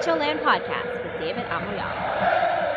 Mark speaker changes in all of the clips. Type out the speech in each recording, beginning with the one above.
Speaker 1: Calcio Land Podcast with David Amoyala.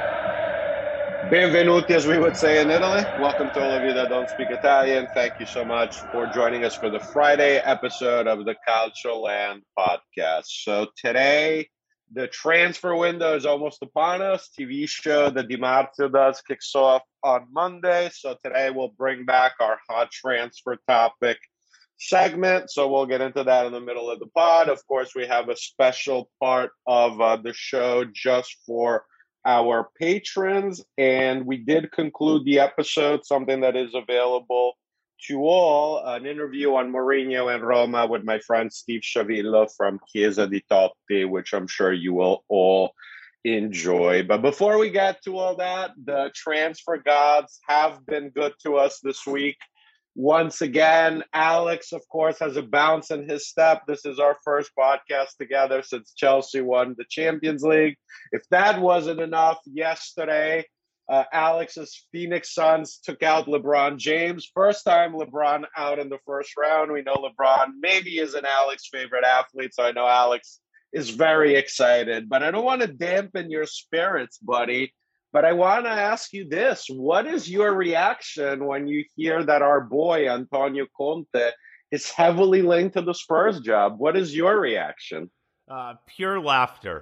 Speaker 2: Benvenuti, as we would say in Italy. Welcome to all of you that don't speak Italian. Thank you so much for joining us for the Friday episode of the Calcio Land Podcast. So today, the transfer window is almost upon us. TV show The Di Marzio Does kicks off on Monday. So today we'll bring back our hot transfer topic segment. So we'll get into that in the middle of the pod. Of course, we have a special part of the show just for our patrons, and we did conclude the episode, something that is available to all, an interview on Mourinho and Roma with my friend Steve Sciavillo from Chiesa di Totti, which I'm sure you will all enjoy. But before we get to all that, the transfer gods have been good to us this week. Once again, Alex, of course, has a bounce in his step. This is our first podcast together since Chelsea won the Champions League. If that wasn't enough, yesterday, Alex's Phoenix Suns took out LeBron James. First time LeBron out in the first round. We know LeBron maybe isn't Alex's favorite athlete, so I know Alex is very excited. But I don't want to dampen your spirits, buddy. But I want to ask you this. What is your reaction when you hear that our boy, Antonio Conte, is heavily linked to the Spurs job? What is your reaction?
Speaker 3: Pure laughter.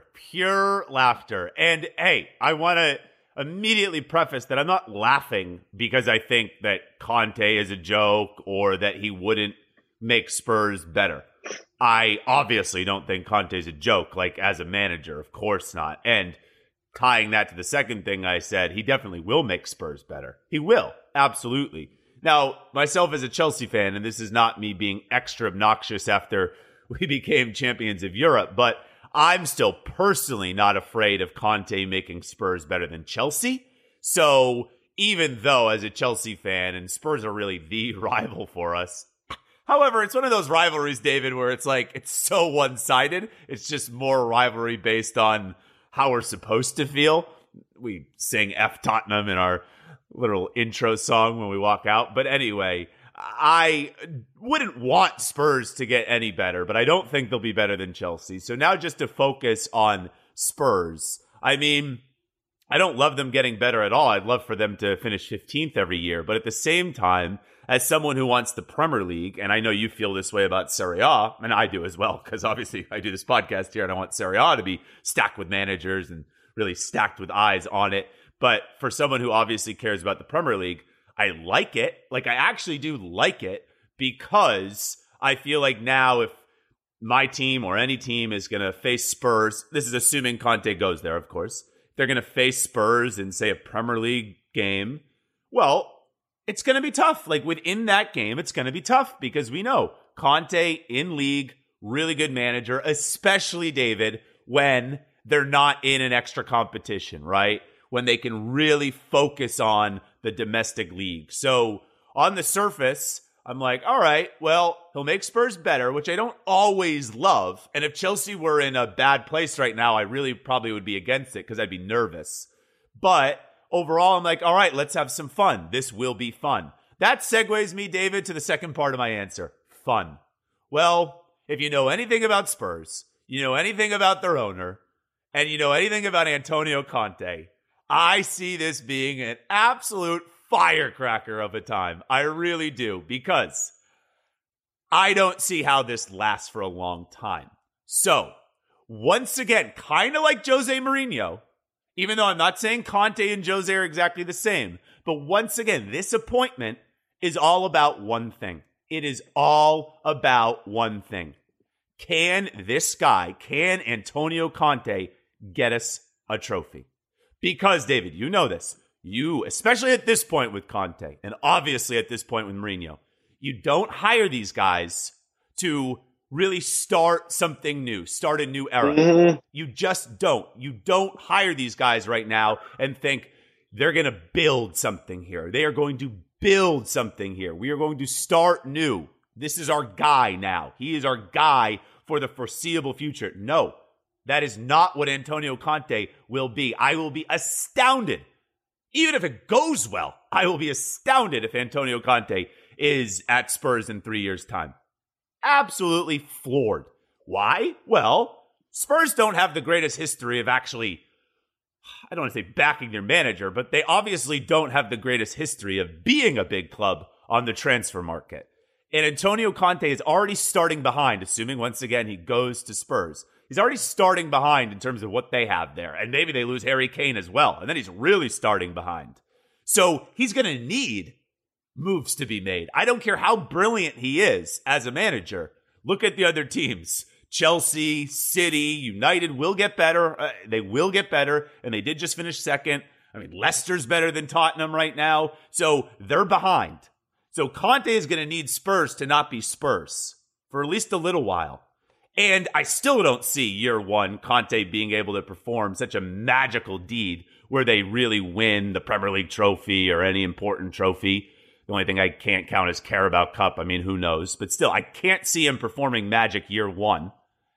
Speaker 3: And hey, I want to immediately preface that I'm not laughing because I think that Conte is a joke or that he wouldn't make Spurs better. I obviously don't think Conte is a joke, like as a manager. Of course not. And tying that to the second thing I said, he definitely will make Spurs better. He will, absolutely. Now, myself as a Chelsea fan, and this is not me being extra obnoxious after we became champions of Europe, but I'm still personally not afraid of Conte making Spurs better than Chelsea. So even though as a Chelsea fan, and Spurs are really the rival for us, however, it's one of those rivalries, David, where it's like, it's so one-sided. It's just more rivalry based on how we're supposed to feel. We sing F Tottenham in our little intro song when we walk out. But anyway, I wouldn't want Spurs to get any better, but I don't think they'll be better than Chelsea. So now just to focus on Spurs. I mean, I don't love them getting better at all. I'd love for them to finish 15th every year. But at the same time, as someone who wants the Premier League, and I know you feel this way about Serie A, and I do as well, because obviously I do this podcast here and I want Serie A to be stacked with managers and really stacked with eyes on it. But for someone who obviously cares about the Premier League, I like it. Like, I actually do like it because I feel like now if my team or any team is going to face Spurs, this is assuming Conte goes there, of course, they're going to face Spurs in, say, a Premier League game, well, it's going to be tough. Like, within that game, it's going to be tough because we know Conte in league, really good manager, especially, David, when they're not in an extra competition, right? When they can really focus on the domestic league. So on the surface, I'm like, all right, well, he'll make Spurs better, which I don't always love. And if Chelsea were in a bad place right now, I really probably would be against it because I'd be nervous. But overall, I'm like, all right, let's have some fun. This will be fun. That segues me, David, to the second part of my answer. Fun. Well, if you know anything about Spurs, you know anything about their owner, and you know anything about Antonio Conte, I see this being an absolute firecracker of a time. I really do, because I don't see how this lasts for a long time. So, once again, kind of like Jose Mourinho, even though I'm not saying Conte and Jose are exactly the same. But once again, this appointment is all about one thing. It is all about one thing. Can this guy, can Antonio Conte get us a trophy? Because, David, you know this. You, especially at this point with Conte, and obviously at this point with Mourinho, you don't hire these guys to really start something new, start a new era. Mm-hmm. You just don't. You don't hire these guys right now and think they're going to build something here. They are going to build something here. We are going to start new. This is our guy now. He is our guy for the foreseeable future. No, that is not what Antonio Conte will be. I will be astounded. Even if it goes well, I will be astounded if Antonio Conte is at Spurs in 3 years' time. Absolutely floored. Why? Well, Spurs don't have the greatest history of actually, I don't want to say backing their manager, but they obviously don't have the greatest history of being a big club on the transfer market. And Antonio Conte is already starting behind, assuming once again he goes to Spurs. He's already starting behind in terms of what they have there. And maybe they lose Harry Kane as well. And then he's really starting behind. So he's going to need moves to be made. I don't care how brilliant he is as a manager. Look at the other teams. Chelsea, City, United will get better. They will get better. And they did just finish second. I mean, Leicester's better than Tottenham right now. So they're behind. So Conte is going to need Spurs to not be Spurs for at least a little while. And I still don't see year one Conte being able to perform such a magical deed where they really win the Premier League trophy or any important trophy. The only thing I can't count is Carabao Cup. I mean, who knows? But still, I can't see him performing magic year one.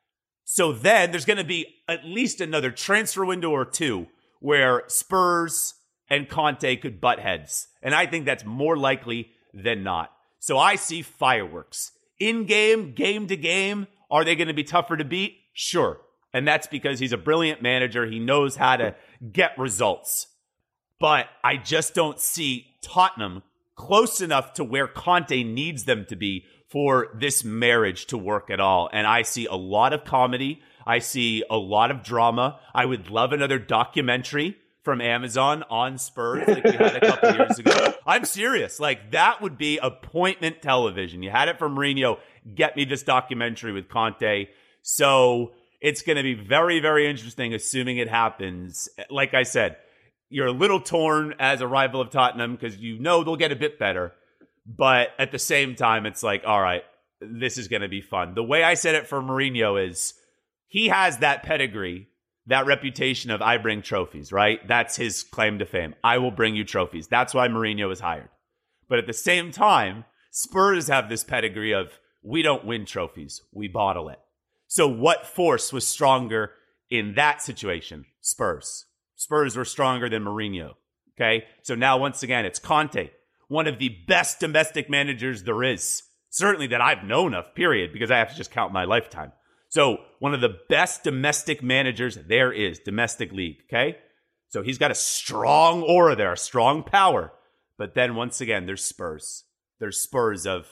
Speaker 3: So then there's going to be at least another transfer window or two where Spurs and Conte could butt heads. And I think that's more likely than not. So I see fireworks. In-game, game to game, are they going to be tougher to beat? Sure. And that's because he's a brilliant manager. He knows how to get results. But I just don't see Tottenham close enough to where Conte needs them to be for this marriage to work at all. And I see a lot of comedy. I see a lot of drama. I would love another documentary from Amazon on Spurs like we had a couple years ago. I'm serious. Like, that would be appointment television. You had it from Mourinho. Get me this documentary with Conte. So it's going to be very, very interesting, assuming it happens. Like I said, you're a little torn as a rival of Tottenham because you know they'll get a bit better. But at the same time, it's like, all right, this is going to be fun. The way I said it for Mourinho is he has that pedigree, that reputation of I bring trophies, right? That's his claim to fame. I will bring you trophies. That's why Mourinho was hired. But at the same time, Spurs have this pedigree of we don't win trophies. We bottle it. So what force was stronger in that situation? Spurs. Spurs were stronger than Mourinho. Okay? So now, once again, it's Conte, one of the best domestic managers there is. Certainly that I've known of, period, because I have to just count my lifetime. So one of the best domestic managers there is, domestic league, okay? So he's got a strong aura there, a strong power. But then once again, there's Spurs. There's Spurs of,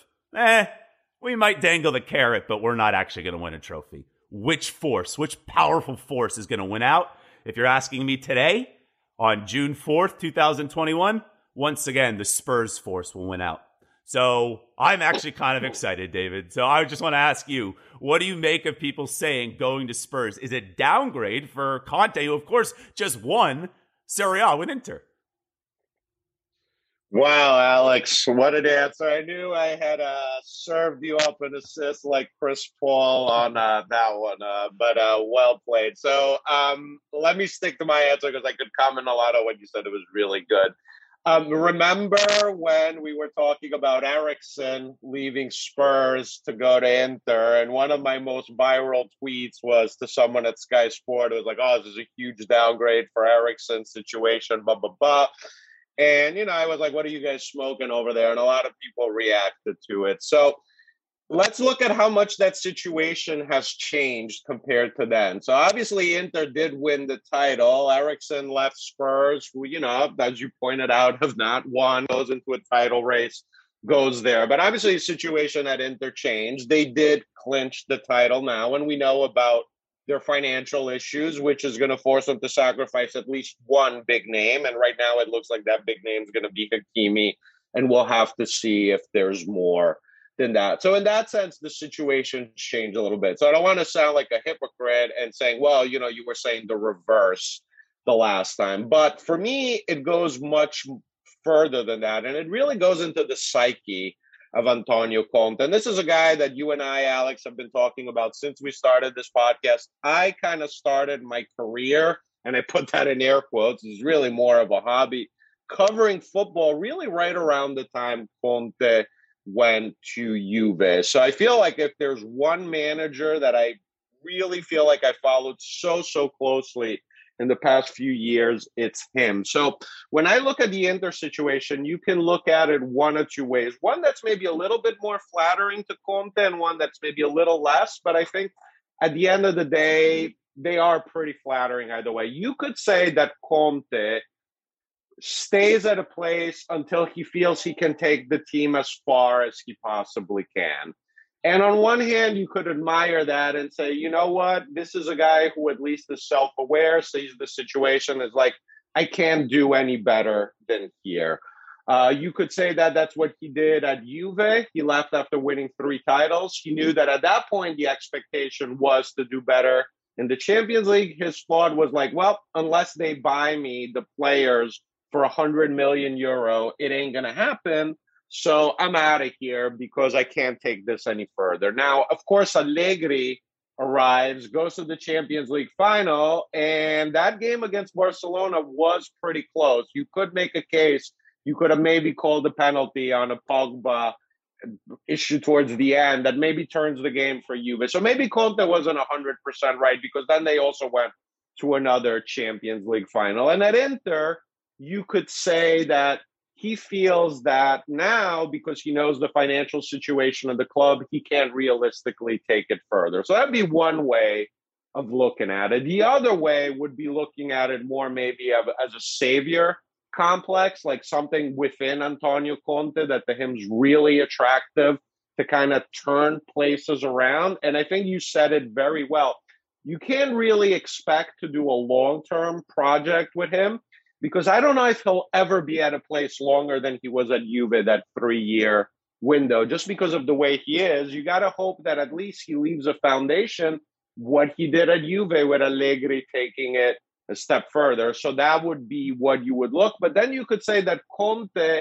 Speaker 3: we might dangle the carrot, but we're not actually going to win a trophy. Which force, which powerful force is going to win out? If you're asking me today, on June 4th, 2021, once again, the Spurs force will win out. So I'm actually kind of excited, David. So I just want to ask you, what do you make of people saying going to Spurs is a downgrade for Conte, who, of course, just won Serie A with Inter?
Speaker 2: Wow, Alex, what an answer. I knew I had served you up an assist like Chris Paul on that one, but well played. So let me stick to my answer because I could comment a lot on what you said. It was really good. Remember when we were talking about Eriksen leaving Spurs to go to Inter, and one of my most viral tweets was to someone at Sky Sport. It was like, oh, this is a huge downgrade for Eriksen's situation, blah, blah, blah. And, I was like, what are you guys smoking over there? And a lot of people reacted to it. So let's look at how much that situation has changed compared to then. So obviously Inter did win the title. Eriksen left Spurs, who, as you pointed out, have not won, goes into a title race, goes there. But obviously the situation at Inter changed. They did clinch the title now, and we know about their financial issues, which is going to force them to sacrifice at least one big name. And right now it looks like that big name is going to be Hakimi, and we'll have to see if there's more than that. So in that sense, the situation changed a little bit. So I don't want to sound like a hypocrite and saying, well, you were saying the reverse the last time. But for me, it goes much further than that. And it really goes into the psyche of Antonio Conte. And this is a guy that you and I, Alex, have been talking about since we started this podcast. I kind of started my career, and I put that in air quotes, it's really more of a hobby, covering football really right around the time Conte went to Juve. So I feel like if there's one manager that I really feel like I followed so closely in the past few years, it's him. So when I look at the Inter situation, you can look at it one or two ways. One that's maybe a little bit more flattering to Conte, and one that's maybe a little less. But I think at the end of the day, they are pretty flattering either way. You could say that Conte stays at a place until he feels he can take the team as far as he possibly can. And on one hand, you could admire that and say, you know what, this is a guy who at least is self-aware, sees the situation as like, I can't do any better than here. You could say that that's what he did at Juve. He left after winning 3 titles. He knew that at that point, the expectation was to do better in the Champions League. His thought was like, well, unless they buy me the players for 100 million euro, it ain't going to happen. So I'm out of here because I can't take this any further. Now, of course, Allegri arrives, goes to the Champions League final, and that game against Barcelona was pretty close. You could make a case. You could have maybe called a penalty on a Pogba issue towards the end that maybe turns the game for Juve. So maybe Conte wasn't 100% right, because then they also went to another Champions League final. And at Inter, you could say that he feels that now, because he knows the financial situation of the club, he can't realistically take it further. So that'd be one way of looking at it. The other way would be looking at it more maybe as a savior complex, like something within Antonio Conte that to him's really attractive to kind of turn places around. And I think you said it very well. You can't really expect to do a long-term project with him, because I don't know if he'll ever be at a place longer than he was at Juve, that 3-year window. Just because of the way he is, you got to hope that at least he leaves a foundation, what he did at Juve with Allegri taking it a step further. So that would be what you would look. But then you could say that Conte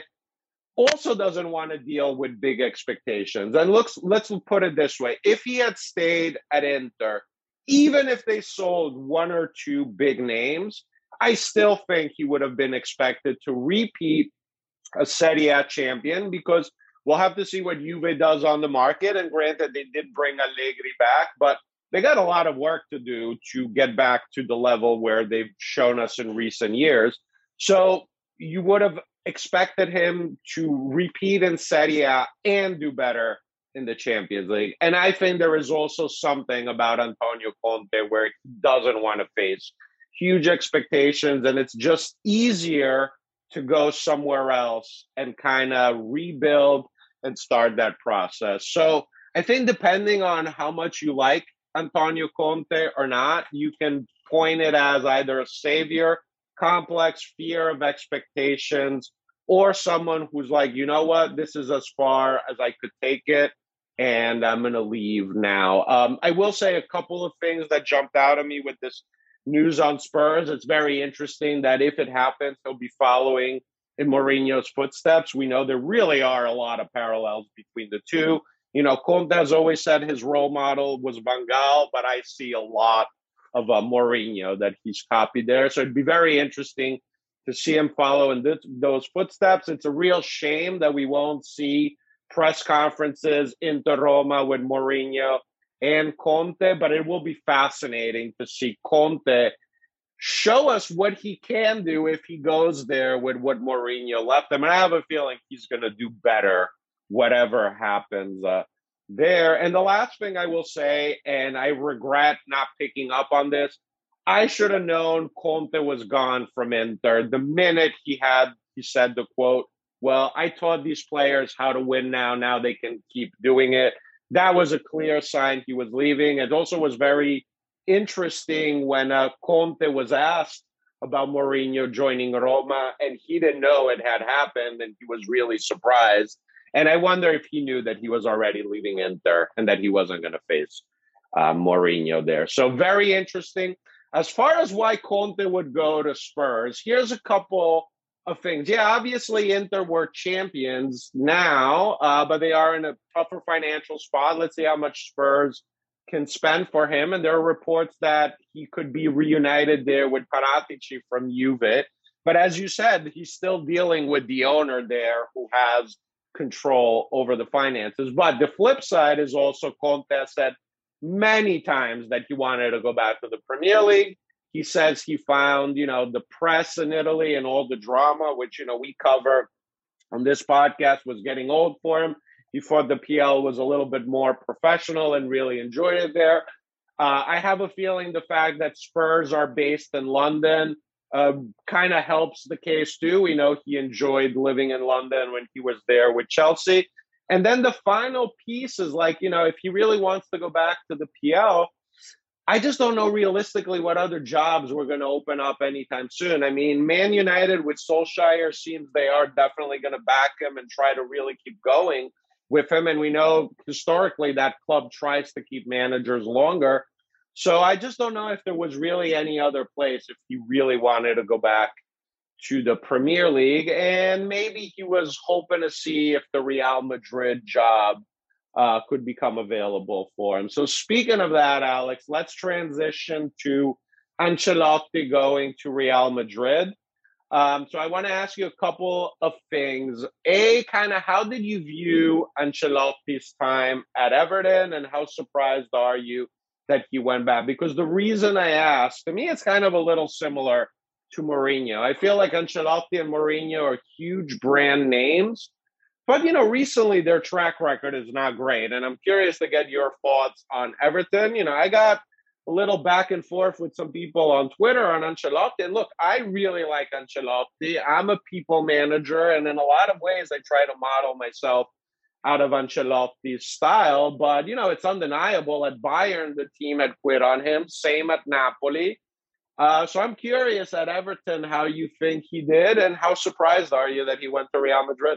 Speaker 2: also doesn't want to deal with big expectations. And let's put it this way. If he had stayed at Inter, even if they sold 1 or 2 big names, I still think he would have been expected to repeat a Serie A champion, because we'll have to see what Juve does on the market. And granted, they did bring Allegri back, but they got a lot of work to do to get back to the level where they've shown us in recent years. So you would have expected him to repeat in Serie A and do better in the Champions League. And I think there is also something about Antonio Conte where he doesn't want to face huge expectations, and it's just easier to go somewhere else and kind of rebuild and start that process. So I think depending on how much you like Antonio Conte or not, you can point it as either a savior complex, fear of expectations, or someone who's like, you know what, this is as far as I could take it, and I'm going to leave now. I will say a couple of things that jumped out at me with this news on Spurs. It's very interesting that if it happens, he'll be following in Mourinho's footsteps. We know there really are a lot of parallels between the two. You know, Conte has always said his role model was Van Gaal, but I see a lot of Mourinho that he's copied there. So it'd be very interesting to see him follow in those footsteps. It's a real shame that we won't see press conferences Inter Roma with Mourinho and Conte, but it will be fascinating to see Conte show us what he can do if he goes there with what Mourinho left him. And I have a feeling he's going to do better, whatever happens there. And the last thing I will say, and I regret not picking up on this, I should have known Conte was gone from Inter the minute he said the quote, well, I taught these players how to win now they can keep doing it. That was a clear sign he was leaving. It also was very interesting when Conte was asked about Mourinho joining Roma, and he didn't know it had happened, and he was really surprised. And I wonder if he knew that he was already leaving Inter and that he wasn't going to face Mourinho there. So very interesting. As far as why Conte would go to Spurs, here's a couple of things. Yeah, obviously Inter were champions now, but they are in a tougher financial spot. Let's see how much Spurs can spend for him. And there are reports that he could be reunited there with Paratici from Juve. But as you said, he's still dealing with the owner there who has control over the finances. But the flip side is also Conte said many times that he wanted to go back to the Premier League. He says he found, the press in Italy and all the drama, which, we cover on this podcast, was getting old for him. He thought the PL was a little bit more professional and really enjoyed it there. I have a feeling the fact that Spurs are based in London kind of helps the case too. We know he enjoyed living in London when he was there with Chelsea. And then the final piece is like, if he really wants to go back to the PL, I just don't know realistically what other jobs we're going to open up anytime soon. I mean, Man United with Solskjaer seems they are definitely going to back him and try to really keep going with him. And we know historically that club tries to keep managers longer. So I just don't know if there was really any other place if he really wanted to go back to the Premier League. And maybe he was hoping to see if the Real Madrid job could become available for him. So speaking of that, Alex, let's transition to Ancelotti going to Real Madrid. So I want to ask you a couple of things. Kind of how did you view Ancelotti's time at Everton, and how surprised are you that he went back? Because the reason I asked, to me, it's kind of a little similar to Mourinho. I feel like Ancelotti and Mourinho are huge brand names, but, recently their track record is not great. And I'm curious to get your thoughts on Everton. I got a little back and forth with some people on Twitter on Ancelotti. And look, I really like Ancelotti. I'm a people manager, and in a lot of ways, I try to model myself out of Ancelotti's style. But, it's undeniable at Bayern, the team had quit on him. Same at Napoli. So I'm curious at Everton how you think he did, and how surprised are you that he went to Real Madrid?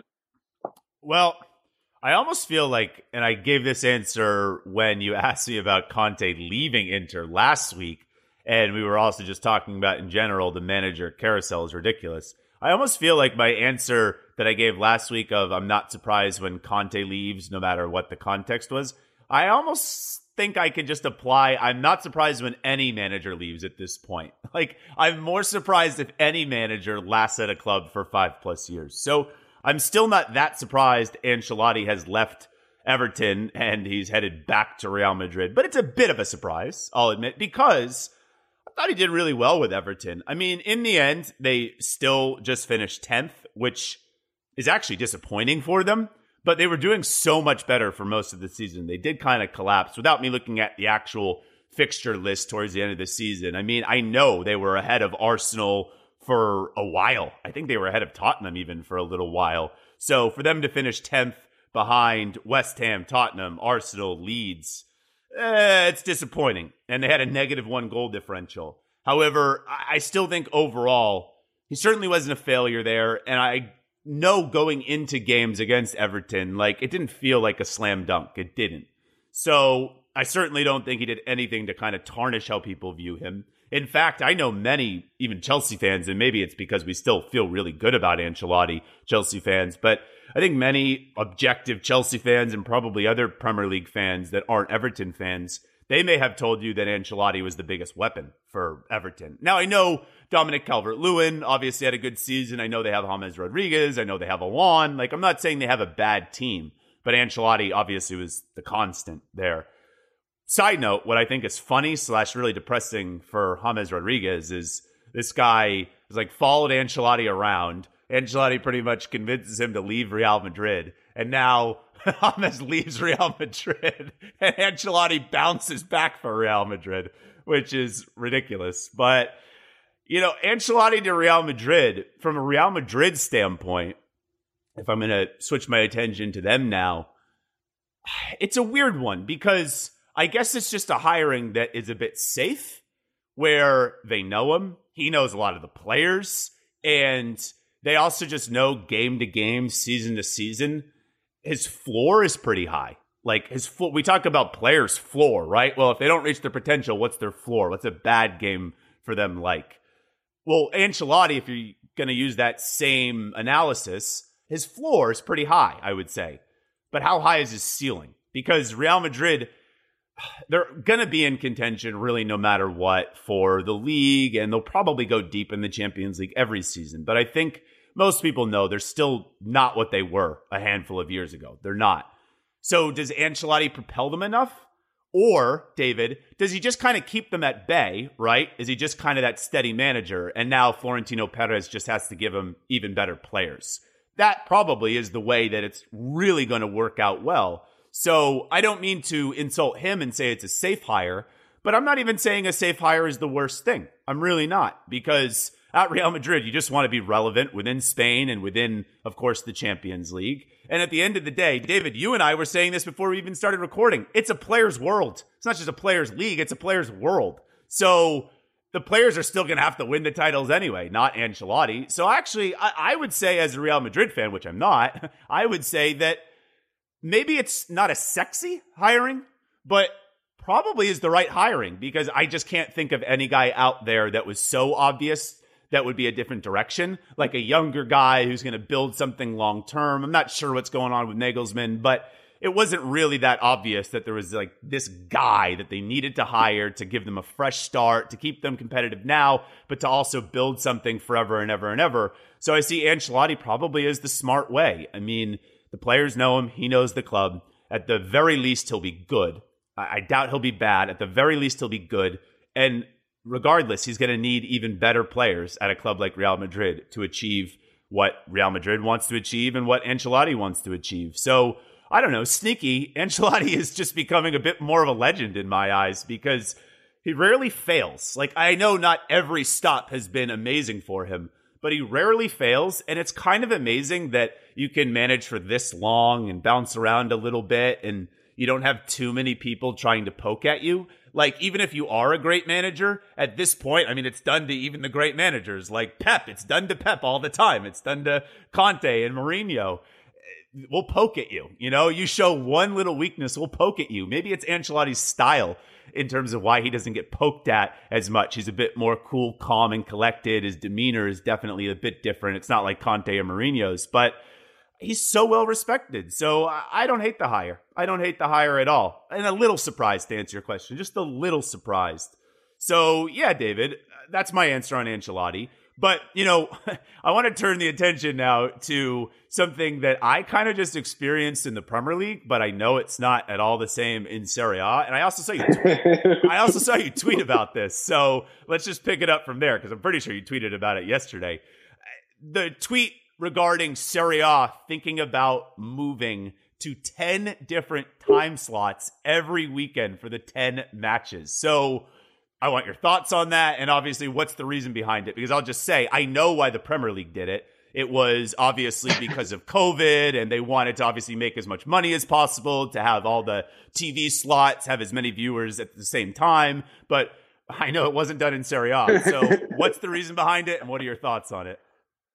Speaker 3: Well, I almost feel like, and I gave this answer when you asked me about Conte leaving Inter last week, and we were also just talking about in general, the manager carousel is ridiculous. I almost feel like my answer that I gave last week of I'm not surprised when Conte leaves, no matter what the context was, I almost think I can just apply. I'm not surprised when any manager leaves at this point. Like, I'm more surprised if any manager lasts at a club for 5+ years. So I'm still not that surprised Ancelotti has left Everton and he's headed back to Real Madrid. But it's a bit of a surprise, I'll admit, because I thought he did really well with Everton. I mean, in the end, they still just finished 10th, which is actually disappointing for them. But they were doing so much better for most of the season. They did kind of collapse without me looking at the actual fixture list towards the end of the season. I mean, I know they were ahead of Arsenal for a while. I think they were ahead of Tottenham even for a little while. So for them to finish 10th behind West Ham, Tottenham, Arsenal, Leeds, it's disappointing. And they had a -1 goal differential. However, I still think overall, he certainly wasn't a failure there. And I know going into games against Everton, like, it didn't feel like a slam dunk. It didn't. So I certainly don't think he did anything to kind of tarnish how people view him. In fact, I know many, even Chelsea fans, and maybe it's because we still feel really good about Ancelotti, Chelsea fans, but I think many objective Chelsea fans and probably other Premier League fans that aren't Everton fans, they may have told you that Ancelotti was the biggest weapon for Everton. Now, I know Dominic Calvert-Lewin obviously had a good season. I know they have James Rodriguez. I know they have Alon. Like, I'm not saying they have a bad team, but Ancelotti obviously was the constant there. Side note, what I think is funny / really depressing for James Rodriguez is this guy is like followed Ancelotti around. Ancelotti pretty much convinces him to leave Real Madrid. And now James leaves Real Madrid and Ancelotti bounces back for Real Madrid, which is ridiculous. But, Ancelotti to Real Madrid, from a Real Madrid standpoint, if I'm going to switch my attention to them now, it's a weird one because I guess it's just a hiring that is a bit safe, where they know him. He knows a lot of the players, and they also just know game to game, season to season, his floor is pretty high. Like, we talk about players' floor, right? Well, if they don't reach their potential, what's their floor? What's a bad game for them like? Well, Ancelotti, if you're going to use that same analysis, his floor is pretty high, I would say. But how high is his ceiling? Because Real Madrid, they're going to be in contention really no matter what for the league, and they'll probably go deep in the Champions League every season. But I think most people know they're still not what they were a handful of years ago. They're not. So does Ancelotti propel them enough? Or, David, does he just kind of keep them at bay, right? Is he just kind of that steady manager, and now Florentino Perez just has to give him even better players? That probably is the way that it's really going to work out well. So I don't mean to insult him and say it's a safe hire, But I'm not even saying a safe hire is the worst thing. I'm really not, because at Real Madrid, you just want to be relevant within Spain and within, of course, the Champions League. And at the end of the day, David, you and I were saying this before we even started recording. It's a player's world. It's not just a player's league. It's a player's world. So the players are still going to have to win the titles anyway, not Ancelotti. So actually, I would say as a Real Madrid fan, which I'm not, I would say that maybe it's not a sexy hiring, but probably is the right hiring, because I just can't think of any guy out there that was so obvious that would be a different direction, like a younger guy who's going to build something long term. I'm not sure what's going on with Nagelsmann, but it wasn't really that obvious that there was like this guy that they needed to hire to give them a fresh start, to keep them competitive now, but to also build something forever and ever and ever. So I see Ancelotti probably as the smart way. I mean, the players know him. He knows the club. At the very least, he'll be good. I doubt he'll be bad. At the very least, he'll be good. And regardless, he's going to need even better players at a club like Real Madrid to achieve what Real Madrid wants to achieve and what Ancelotti wants to achieve. So I don't know, sneaky, Ancelotti is just becoming a bit more of a legend in my eyes, because he rarely fails. Like, I know not every stop has been amazing for him, but he rarely fails. And it's kind of amazing that you can manage for this long and bounce around a little bit, and you don't have too many people trying to poke at you. Like, even if you are a great manager, at this point, I mean, it's done to even the great managers. Like Pep, it's done to Pep all the time. It's done to Conte and Mourinho. We'll poke at you. You know, you show one little weakness, we'll poke at you. Maybe it's Ancelotti's style in terms of why he doesn't get poked at as much. He's a bit more cool, calm, and collected. His demeanor is definitely a bit different. It's not like Conte or Mourinho's, but he's so well respected. So I don't hate the hire. I don't hate the hire at all. And a little surprised, to answer your question, just a little surprised. So yeah, David, that's my answer on Ancelotti. But, you know, I want to turn the attention now to something that I kind of just experienced in the Premier League, but I know it's not at all the same in Serie A. And I also saw you tweet about this. So let's just pick it up from there, because I'm pretty sure you tweeted about it yesterday. The tweet regarding Serie A thinking about moving to 10 different time slots every weekend for the 10 matches. So I want your thoughts on that, and obviously what's the reason behind it, because I'll just say I know why the Premier League did it. It was obviously because of COVID, and they wanted to obviously make as much money as possible, to have all the TV slots, have as many viewers at the same time. But I know it wasn't done in Serie A. So what's the reason behind it, and what are your thoughts on it?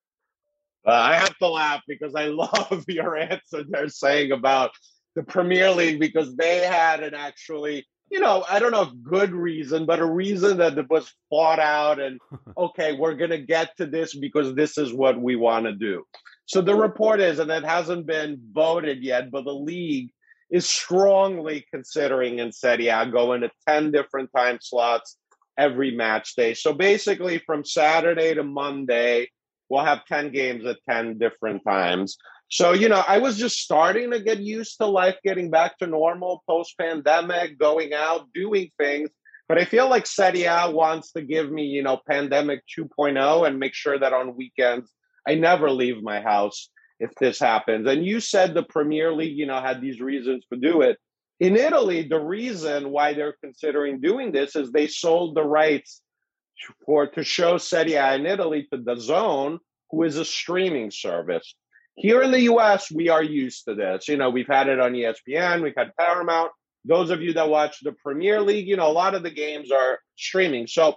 Speaker 2: I have to laugh because I love your answer they're saying about the Premier League, because they had an actually, you know, I don't know if good reason, but a reason that was fought out and, okay, we're going to get to this because this is what we want to do. So the report is, and it hasn't been voted yet, but the league is strongly considering in Serie A going to 10 different time slots every match day. So basically from Saturday to Monday, we'll have 10 games at 10 different times. So, you know, I was just starting to get used to life getting back to normal post-pandemic, going out, doing things. But I feel like Serie A wants to give me, you know, pandemic 2.0 and make sure that on weekends I never leave my house if this happens. And you said the Premier League, you know, had these reasons to do it. In Italy, the reason why they're considering doing this is they sold the rights to show Serie A in Italy to DAZN, who is a streaming service. Here in the US, we are used to this. You know, we've had it on ESPN, we've had Paramount. Those of you that watch the Premier League, you know, a lot of the games are streaming. So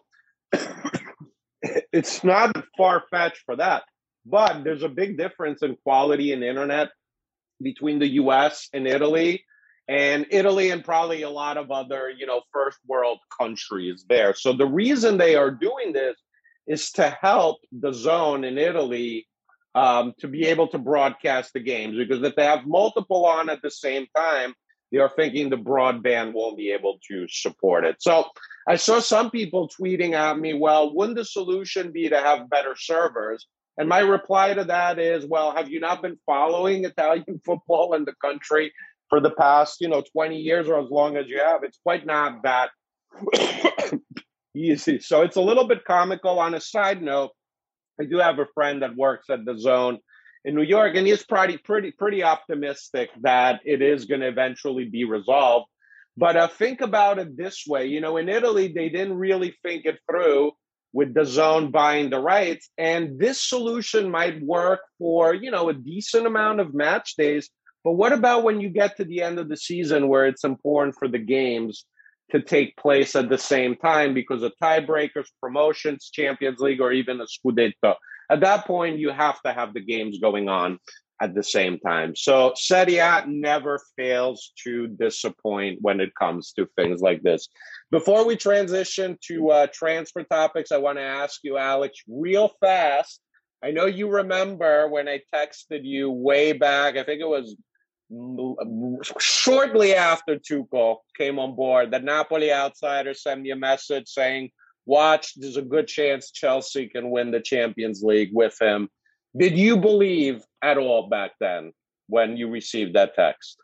Speaker 2: it's not far-fetched for that. But there's a big difference in quality and internet between the US and Italy and probably a lot of other, you know, first world countries there. So the reason they are doing this is to help DAZN in Italy to be able to broadcast the games, because if they have multiple on at the same time, they are thinking the broadband won't be able to support it. So I saw some people tweeting at me, well, wouldn't the solution be to have better servers? And my reply to that is, well, have you not been following Italian football in the country for the past, you know, 20 years or as long as you have? It's quite not that easy. So it's a little bit comical. On a side note, I do have a friend that works at DAZN in New York, and he's pretty optimistic that it is going to eventually be resolved. But think about it this way. In Italy, they didn't really think it through with the zone buying the rights. And this solution might work for, a decent amount of match days. But what about when you get to the end of the season where it's important for the games to take place at the same time because of tiebreakers, promotions, Champions League, or even a Scudetto? At that point, you have to have the games going on at the same time. So Serie A never fails to disappoint when it comes to things like this. Before we transition to transfer topics, I want to ask you, Alex, real fast. I know you remember when I texted you way back, I think it was shortly after Tuchel came on board, the Napoli outsider sent me a message saying, watch, there's a good chance Chelsea can win the Champions League with him. Did you believe at all back then when you received that text?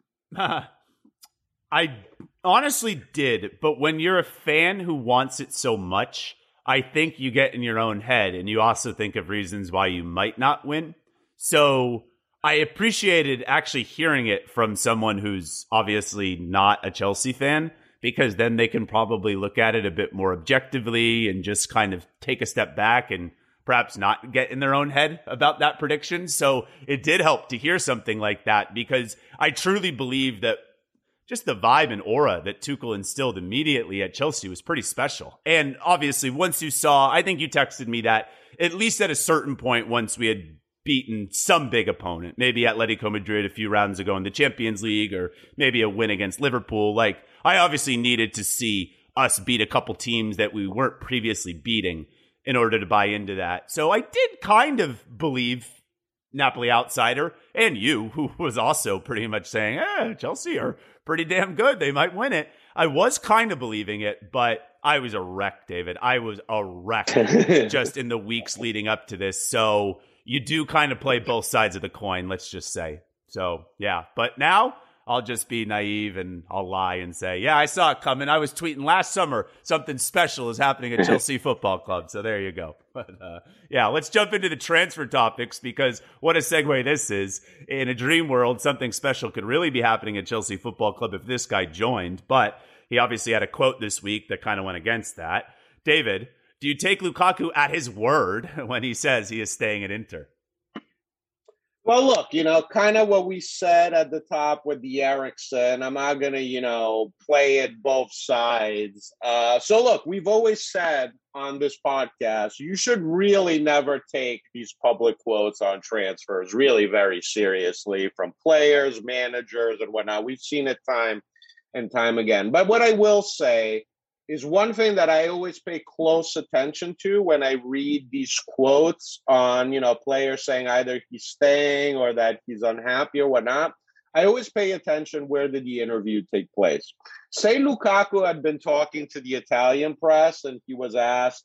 Speaker 3: I honestly did, but when you're a fan who wants it so much, I think you get in your own head and you also think of reasons why you might not win. So I appreciated actually hearing it from someone who's obviously not a Chelsea fan, because then they can probably look at it a bit more objectively and just kind of take a step back and perhaps not get in their own head about that prediction. So it did help to hear something like that, because I truly believe that just the vibe and aura that Tuchel instilled immediately at Chelsea was pretty special. And obviously, once you saw, I think you texted me that at least at a certain point, once we had beaten some big opponent, maybe Atletico Madrid a few rounds ago in the Champions League, or maybe a win against Liverpool, like I obviously needed to see us beat a couple teams that we weren't previously beating in order to buy into that. So I did kind of believe Napoli outsider, and you, who was also pretty much saying, Chelsea are pretty damn good, they might win it. I was kind of believing it, but I was a wreck, David. I was a wreck just in the weeks leading up to this. So you do kind of play both sides of the coin, let's just say. So, yeah. But now I'll just be naive and I'll lie and say, yeah, I saw it coming. I was tweeting last summer something special is happening at Chelsea Football Club. So there you go. But yeah, let's jump into the transfer topics, because what a segue this is. In a dream world, something special could really be happening at Chelsea Football Club if this guy joined. But he obviously had a quote this week that kind of went against that. David, do you take Lukaku at his word when he says he is staying at Inter?
Speaker 2: Well, look, kind of what we said at the top with the Eriksen. I'm not going to, play it both sides. So, look, we've always said on this podcast, you should really never take these public quotes on transfers really very seriously from players, managers, and whatnot. We've seen it time and time again. But what I will say is one thing that I always pay close attention to when I read these quotes on, players saying either he's staying or that he's unhappy or whatnot. I always pay attention, where did the interview take place? Say Lukaku had been talking to the Italian press and he was asked,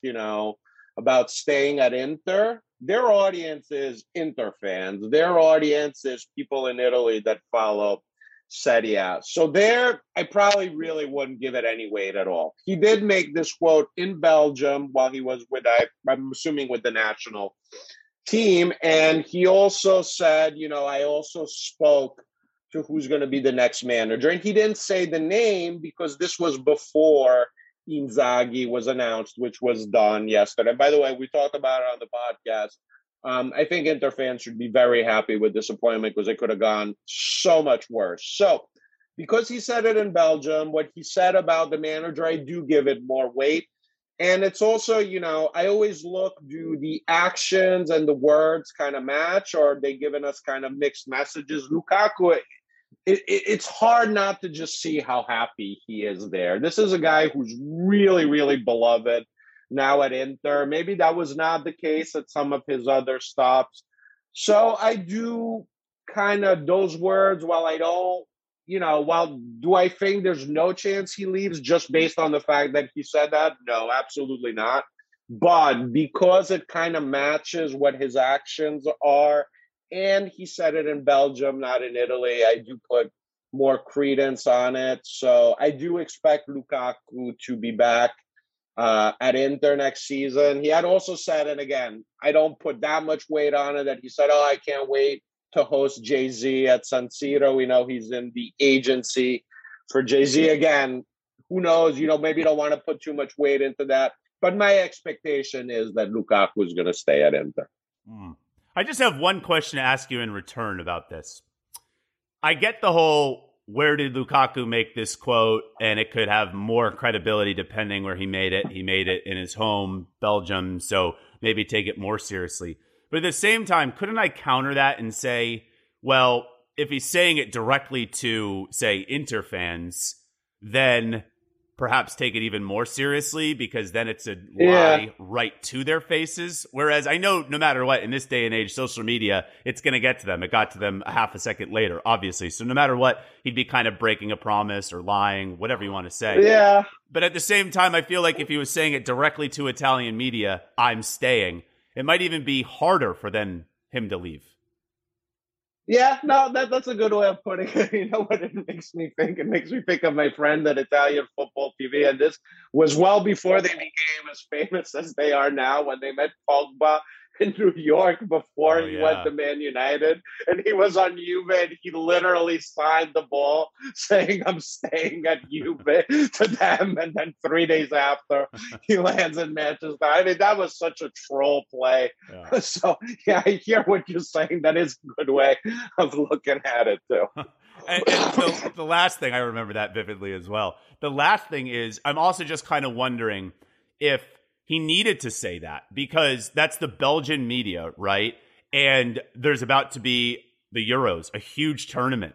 Speaker 2: about staying at Inter. Their audience is Inter fans. Their audience is people in Italy that follow Serie A. So there, I probably really wouldn't give it any weight at all. He did make this quote in Belgium while he was I'm assuming with the national team. And he also said, I also spoke to who's going to be the next manager. And he didn't say the name because this was before Inzaghi was announced, which was done yesterday. By the way, we talked about it on the podcast. I think Inter fans should be very happy with this appointment because it could have gone so much worse. So, because he said it in Belgium, what he said about the manager, I do give it more weight. And it's also, I always look, do the actions and the words kind of match, or are they giving us kind of mixed messages? Lukaku, it's hard not to just see how happy he is there. This is a guy who's really, really beloved now at Inter. Maybe that was not the case at some of his other stops. So I do kind of those words, while I don't, while do I think there's no chance he leaves just based on the fact that he said that? No, absolutely not. But because it kind of matches what his actions are, and he said it in Belgium, not in Italy, I do put more credence on it. So I do expect Lukaku to be back at Inter next season. He had also said, and again, I don't put that much weight on it, that he said, I can't wait to host Jay-Z at San Siro. We know he's in the agency For Jay-Z, again, who knows? Maybe you don't want to put too much weight into that. But my expectation is that Lukaku is going to stay at Inter.
Speaker 3: I just have one question to ask you in return about this. I get the whole, where did Lukaku make this quote? And it could have more credibility depending where he made it. He made it in his home, Belgium, so maybe take it more seriously. But at the same time, couldn't I counter that and say, well, if he's saying it directly to, say, Inter fans, then perhaps take it even more seriously, because then it's a lie right to their faces. Whereas I know no matter what, in this day and age, social media, it's going to get to them. It got to them a half a second later, obviously. So no matter what, he'd be kind of breaking a promise or lying, whatever you want to say.
Speaker 2: Yeah.
Speaker 3: But at the same time, I feel like if he was saying it directly to Italian media, I'm staying, it might even be harder for him to leave.
Speaker 2: Yeah, no, that's a good way of putting it. You know what it makes me think? It makes me think of my friend at Italian Football TV, and this was well before they became as famous as they are now, when they met Pogba in New York before he went to Man United, and he was on Juve, and he literally signed the ball saying, I'm staying at Juve to them, and then 3 days after, he lands in Manchester. I mean, that was such a troll play. Yeah. So, yeah, I hear what you're saying. That is a good way of looking at it, too.
Speaker 3: and the last thing, I remember that vividly as well. The last thing is, I'm also just kind of wondering if he needed to say that, because that's the Belgian media, right? And there's about to be the Euros, a huge tournament.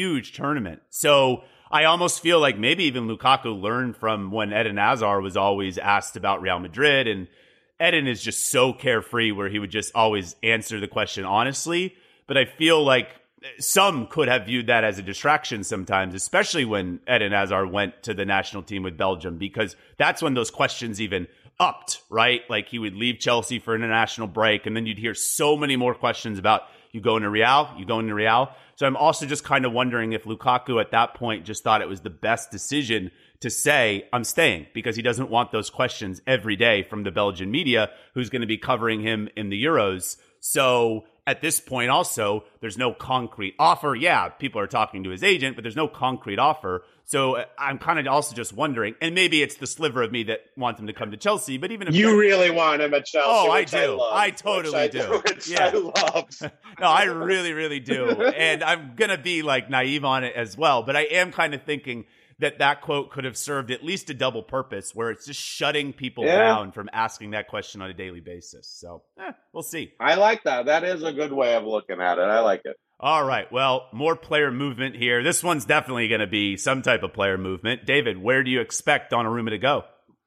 Speaker 3: So I almost feel like maybe even Lukaku learned from when Eden Hazard was always asked about Real Madrid, and Eden is just so carefree where he would just always answer the question honestly. But I feel like some could have viewed that as a distraction sometimes, especially when Eden Hazard went to the national team with Belgium, because that's when those questions even upped, right? Like he would leave Chelsea for an international break, and then you'd hear so many more questions about you going to Real. So I'm also just kind of wondering if Lukaku at that point just thought it was the best decision to say, I'm staying, because he doesn't want those questions every day from the Belgian media who's going to be covering him in the Euros. So at this point also, there's no concrete offer. Yeah, people are talking to his agent, but there's no concrete offer. So I'm kind of also just wondering, and maybe it's the sliver of me that wants him to come to Chelsea, but even if
Speaker 2: you really want him at Chelsea,
Speaker 3: oh, I do. I totally do.
Speaker 2: Yeah. I love.
Speaker 3: No, I really, really do. And I'm going to be like naive on it as well. But I am kind of thinking that quote could have served at least a double purpose, where it's just shutting people down from asking that question on a daily basis. So we'll see.
Speaker 2: I like that. That is a good way of looking at it. I like it.
Speaker 3: All right. Well, more player movement here. This one's definitely going to be some type of player movement. David, where do you expect Donnarumma to go?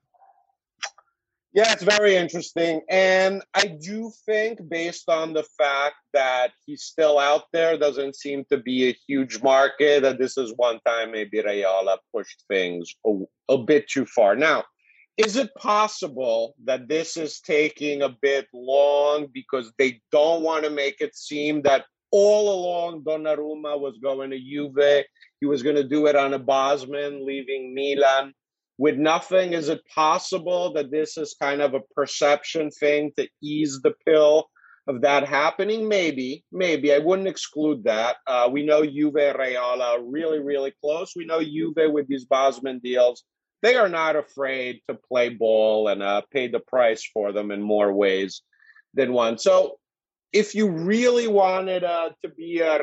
Speaker 2: Yeah, it's very interesting. And I do think, based on the fact that he's still out there, doesn't seem to be a huge market, that this is one time maybe Raiola pushed things a bit too far. Now, is it possible that this is taking a bit long because they don't want to make it seem that all along Donnarumma was going to Juve, he was going to do it on a Bosman, leaving Milan with nothing? Is it possible that this is kind of a perception thing to ease the pill of that happening? Maybe. I wouldn't exclude that. We know Juve and Raiola are really, really close. We know Juve with these Bosman deals, they are not afraid to play ball and pay the price for them in more ways than one. So if you really wanted to be a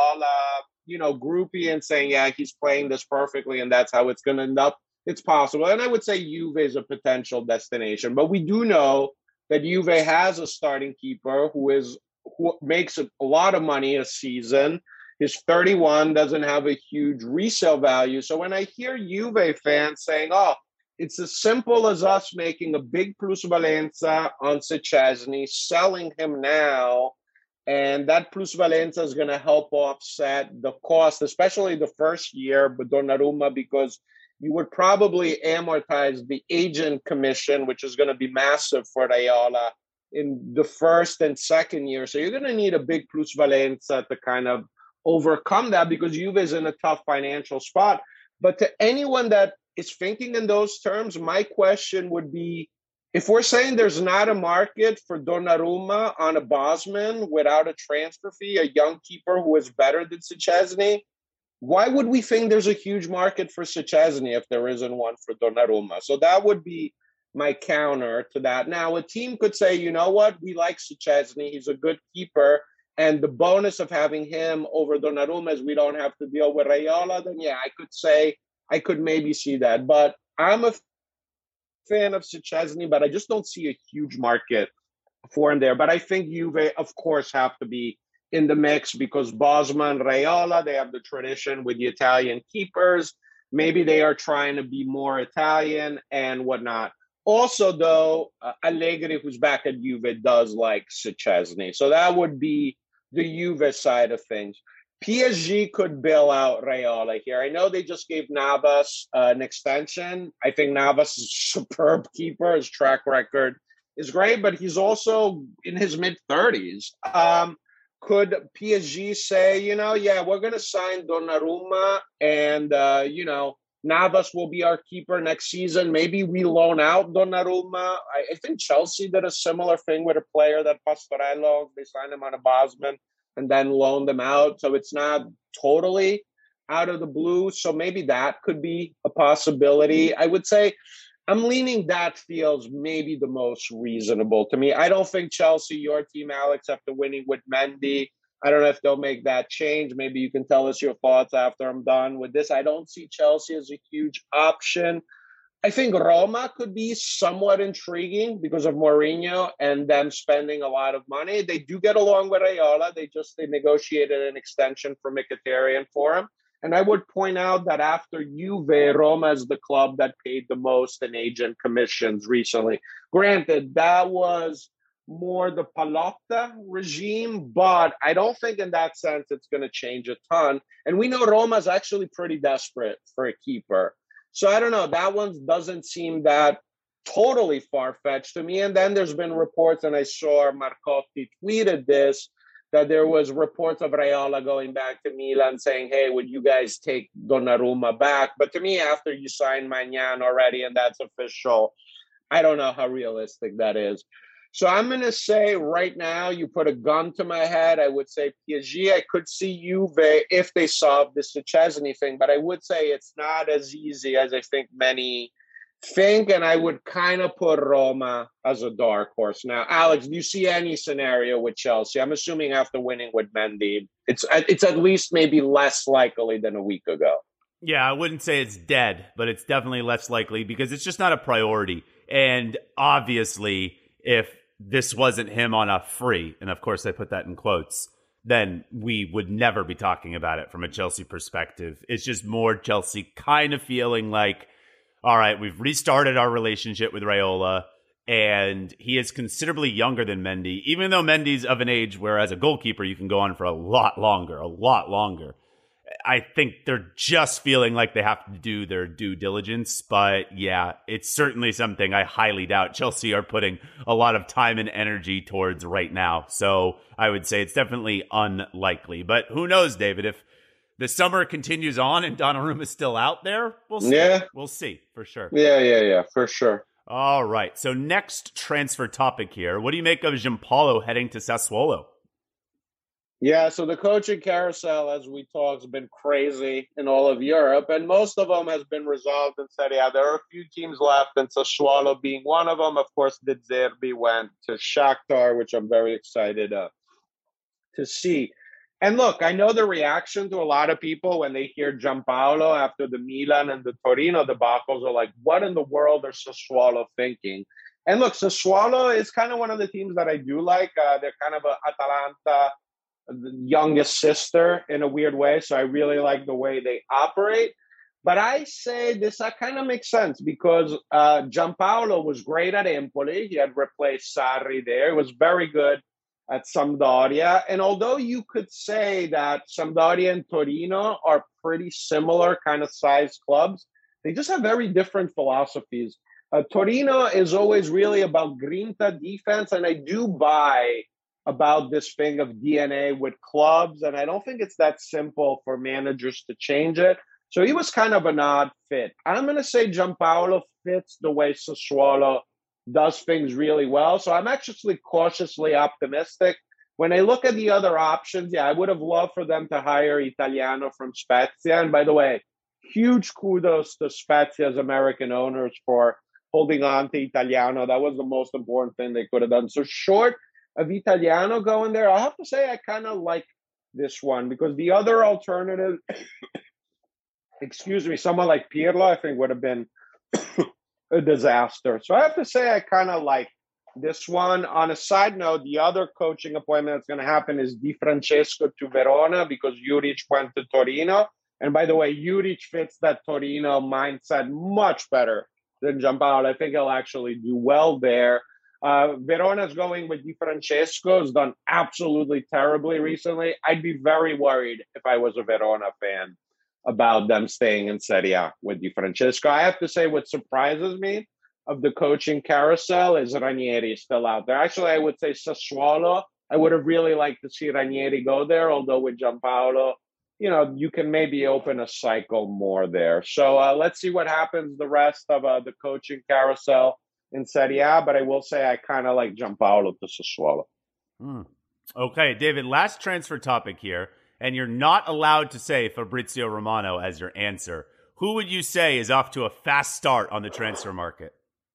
Speaker 2: Raiola, groupie and saying, yeah, he's playing this perfectly and that's how it's going to end up, it's possible. And I would say Juve is a potential destination. But we do know that Juve has a starting keeper who makes a lot of money a season. He's 31, doesn't have a huge resale value. So when I hear Juve fans saying, oh, it's as simple as us making a big plusvalenza on Szczesny, selling him now, and that plusvalenza is going to help offset the cost, especially the first year with Donnarumma, because you would probably amortize the agent commission, which is going to be massive for Raiola in the first and second year. So you're going to need a big plusvalenza to kind of overcome that, because Juve is in a tough financial spot. But to anyone that is thinking in those terms, my question would be, if we're saying there's not a market for Donnarumma on a Bosman without a transfer fee, a young keeper who is better than Szczesny, why would we think there's a huge market for Szczesny if there isn't one for Donnarumma? So that would be my counter to that. Now, a team could say, you know what, we like Szczesny, he's a good keeper, and the bonus of having him over Donnarumma is we don't have to deal with Raiola. Then yeah, I could say I could maybe see that, but I'm a fan of Szczesny, but I just don't see a huge market for him there. But I think Juve, of course, have to be in the mix because Bosman, Raiola, they have the tradition with the Italian keepers. Maybe they are trying to be more Italian and whatnot. Also, though, Allegri, who's back at Juve, does like Szczesny. So that would be the Juve side of things. PSG could bail out Raiola here. I know they just gave Navas an extension. I think Navas is a superb keeper. His track record is great, but he's also in his mid-30s. Could PSG say, yeah, we're going to sign Donnarumma and, Navas will be our keeper next season. Maybe we loan out Donnarumma. I think Chelsea did a similar thing with a player that Pastorello. They signed him on a Bosman and then loaned them out. So it's not totally out of the blue. So maybe that could be a possibility. I would say I'm leaning that feels maybe the most reasonable to me. I don't think Chelsea, your team, Alex, after winning with Mendy, I don't know if they'll make that change. Maybe you can tell us your thoughts after I'm done with this. I don't see Chelsea as a huge option. I think Roma could be somewhat intriguing because of Mourinho and them spending a lot of money. They do get along with Raiola. They negotiated an extension for Mkhitaryan for him. And I would point out that after Juve, Roma is the club that paid the most in agent commissions recently. Granted, that was more the Pallotta regime, but I don't think in that sense it's going to change a ton. And we know Roma's actually pretty desperate for a keeper. So I don't know. That one doesn't seem that totally far-fetched to me. And then there's been reports, and I saw Marcotti tweeted this, that there was reports of Raiola going back to Milan saying, hey, would you guys take Donnarumma back? But to me, after you sign Magnan already and that's official, I don't know how realistic that is. So I'm going to say right now, you put a gun to my head, I would say PSG. I could see Juve if they solve this Szczesny thing, but I would say it's not as easy as I think many think, and I would kind of put Roma as a dark horse. Now, Alex, do you see any scenario with Chelsea? I'm assuming after winning with Mendy, it's at least maybe less likely than a week ago.
Speaker 3: Yeah, I wouldn't say it's dead, but it's definitely less likely because it's just not a priority. And obviously, if this wasn't him on a free, and of course I put that in quotes, then we would never be talking about it from a Chelsea perspective. It's just more Chelsea kind of feeling like, all right, we've restarted our relationship with Raiola, and he is considerably younger than Mendy, even though Mendy's of an age where as a goalkeeper you can go on for a lot longer. I think they're just feeling like they have to do their due diligence. But yeah, it's certainly something I highly doubt Chelsea are putting a lot of time and energy towards right now. So I would say it's definitely unlikely. But who knows, David, if the summer continues on and Donnarumma is still out there, we'll see.
Speaker 2: Yeah.
Speaker 3: We'll see for sure.
Speaker 2: Yeah, for sure.
Speaker 3: All right. So next transfer topic here. What do you make of Giampaolo heading to Sassuolo?
Speaker 2: Yeah, so the coaching carousel, as we talked, has been crazy in all of Europe, and most of them has been resolved in Serie A. There are a few teams left, and Sassuolo being one of them. Of course, De Zerbi went to Shakhtar, which I'm very excited to see. And look, I know the reaction to a lot of people when they hear Giampaolo after the Milan and the Torino debacles are like, what in the world are Sassuolo thinking? And look, Sassuolo is kind of one of the teams that I do like. They're kind of an Atalanta, the youngest sister in a weird way. So I really like the way they operate. But I say this kind of makes sense because Giampaolo was great at Empoli. He had replaced Sarri there. He was very good at Sampdoria. And although you could say that Sampdoria and Torino are pretty similar kind of size clubs, they just have very different philosophies. Torino is always really about grinta defense, and I do buy about this thing of DNA with clubs, and I don't think it's that simple for managers to change it. So he was kind of an odd fit. I'm going to say Giampaolo fits the way Sassuolo does things really well. So I'm actually cautiously optimistic when I look at the other options, yeah, I would have loved for them to hire Italiano from Spezia. And by the way, huge kudos to Spezia's American owners for holding on to Italiano. That was the most important thing they could have done. So short of Italiano going there, I have to say I kind of like this one because the other alternative, excuse me, someone like Pirlo, I think would have been a disaster. So I have to say I kind of like this one. On a side note, the other coaching appointment that's going to happen is Di Francesco to Verona because Juric went to Torino. And by the way, Juric fits that Torino mindset much better than Giampaolo. I think he'll actually do well there. Verona's going with Di Francesco. Has done absolutely terribly recently. I'd be very worried if I was a Verona fan about them staying in Serie A with Di Francesco. I have to say what surprises me of the coaching carousel is Ranieri still out there. Actually, I would say Sassuolo. I would have really liked to see Ranieri go there, although with Giampaolo, you can maybe open a cycle more there. So let's see what happens the rest of the coaching carousel in Serie A, but I will say I kind of like Giampaolo to Sassuolo.
Speaker 3: Okay, David, last transfer topic here, and you're not allowed to say Fabrizio Romano as your answer. Who would you say is off to a fast start on the transfer market?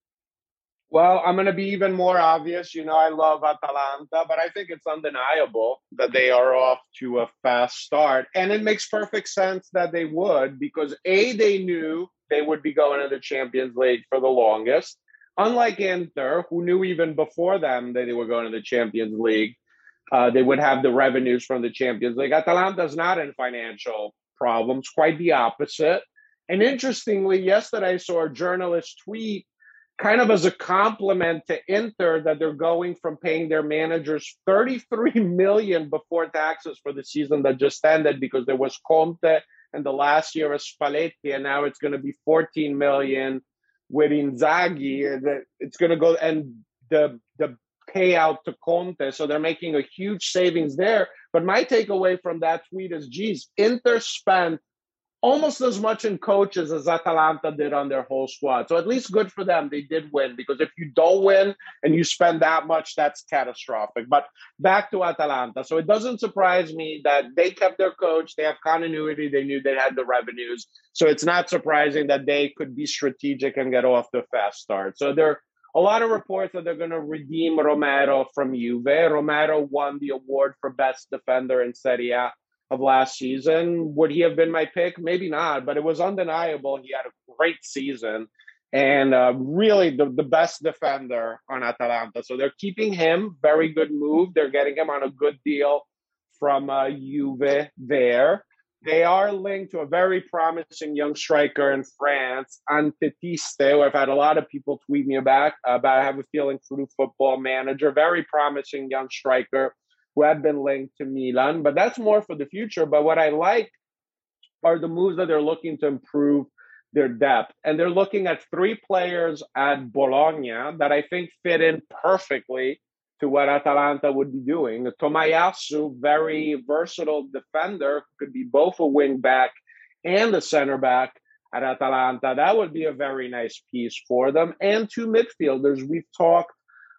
Speaker 2: Well, I'm going to be even more obvious. I love Atalanta, but I think it's undeniable that they are off to a fast start. And it makes perfect sense that they would because, A, they knew they would be going to the Champions League for the longest. Unlike Inter, who knew even before them that they were going to the Champions League, they would have the revenues from the Champions League. Atalanta's not in financial problems, quite the opposite. And interestingly, yesterday I saw a journalist tweet kind of as a compliment to Inter that they're going from paying their managers 33 million before taxes for the season that just ended because there was Conte and the last year of Spalletti, and now it's going to be 14 million with Inzaghi. It's going to go, and the payout to Conte, so they're making a huge savings there. But my takeaway from that tweet is, geez, Inter spent almost as much in coaches as Atalanta did on their whole squad. So at least good for them. They did win, because if you don't win and you spend that much, that's catastrophic. But back to Atalanta. So it doesn't surprise me that they kept their coach. They have continuity. They knew they had the revenues. So it's not surprising that they could be strategic and get off to a fast start. So there are a lot of reports that they're going to redeem Romero from Juve. Romero won the award for best defender in Serie A of last season. Would he have been my pick? Maybe not, but it was undeniable. He had a great season and really the best defender on Atalanta. So they're keeping him. Very good move. They're getting him on a good deal from Juve there. They are linked to a very promising young striker in France, Ante Tiste, who I've had a lot of people tweet me about. I have a feeling through Football Manager. Very promising young striker who had been linked to Milan, but that's more for the future. But what I like are the moves that they're looking to improve their depth. And they're looking at 3 players at Bologna that I think fit in perfectly to what Atalanta would be doing. Tomayasu, very versatile defender, could be both a wing back and a center back at Atalanta. That would be a very nice piece for them. And 2 midfielders. We've talked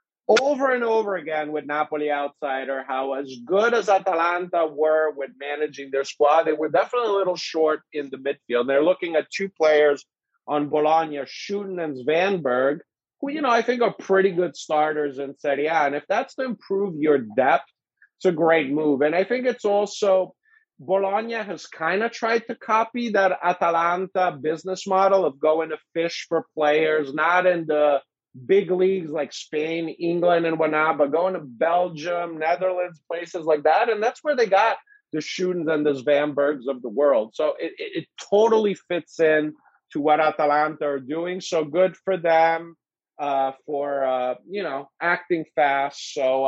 Speaker 2: over and over again with Napoli Outsider how as good as Atalanta were with managing their squad, they were definitely a little short in the midfield. They're looking at 2 players on Bologna, Schouten and Svanberg, who, I think are pretty good starters in Serie A. And if that's to improve your depth, it's a great move. And I think it's also, Bologna has kind of tried to copy that Atalanta business model of going to fish for players, not in the big leagues like Spain, England, and whatnot, but going to Belgium, Netherlands, places like that. And that's where they got the Schoutens and the Svanbergs of the world. So it totally fits in to what Atalanta are doing. So good for them for acting fast. So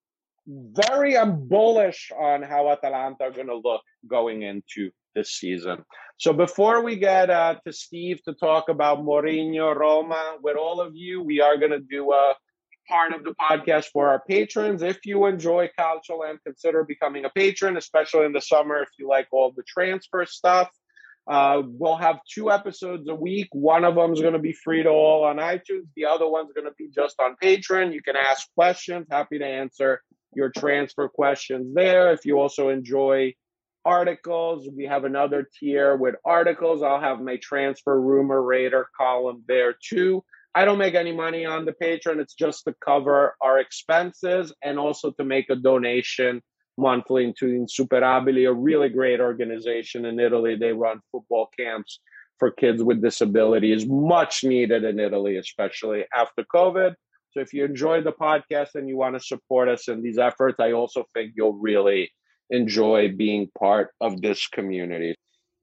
Speaker 2: I'm bullish on how Atalanta are going to look going into this season. So before we get to Steve to talk about Mourinho, Roma, with all of you, we are going to do a part of the podcast for our patrons. If you enjoy Calcioland, consider becoming a patron, especially in the summer if you like all the transfer stuff. We'll have 2 episodes a week. One of them is going to be free to all on iTunes. The other one's going to be just on Patreon. You can ask questions. Happy to answer your transfer questions there. If you also enjoy articles, we have another tier with articles. I'll have my transfer rumor radar column there too. I don't make any money on the Patreon. It's just to cover our expenses and also to make a donation monthly into Insuperabili, a really great organization in Italy. They run football camps for kids with disabilities, much needed in Italy, especially after COVID. So if you enjoy the podcast and you want to support us in these efforts, I also think you'll really enjoy being part of this community.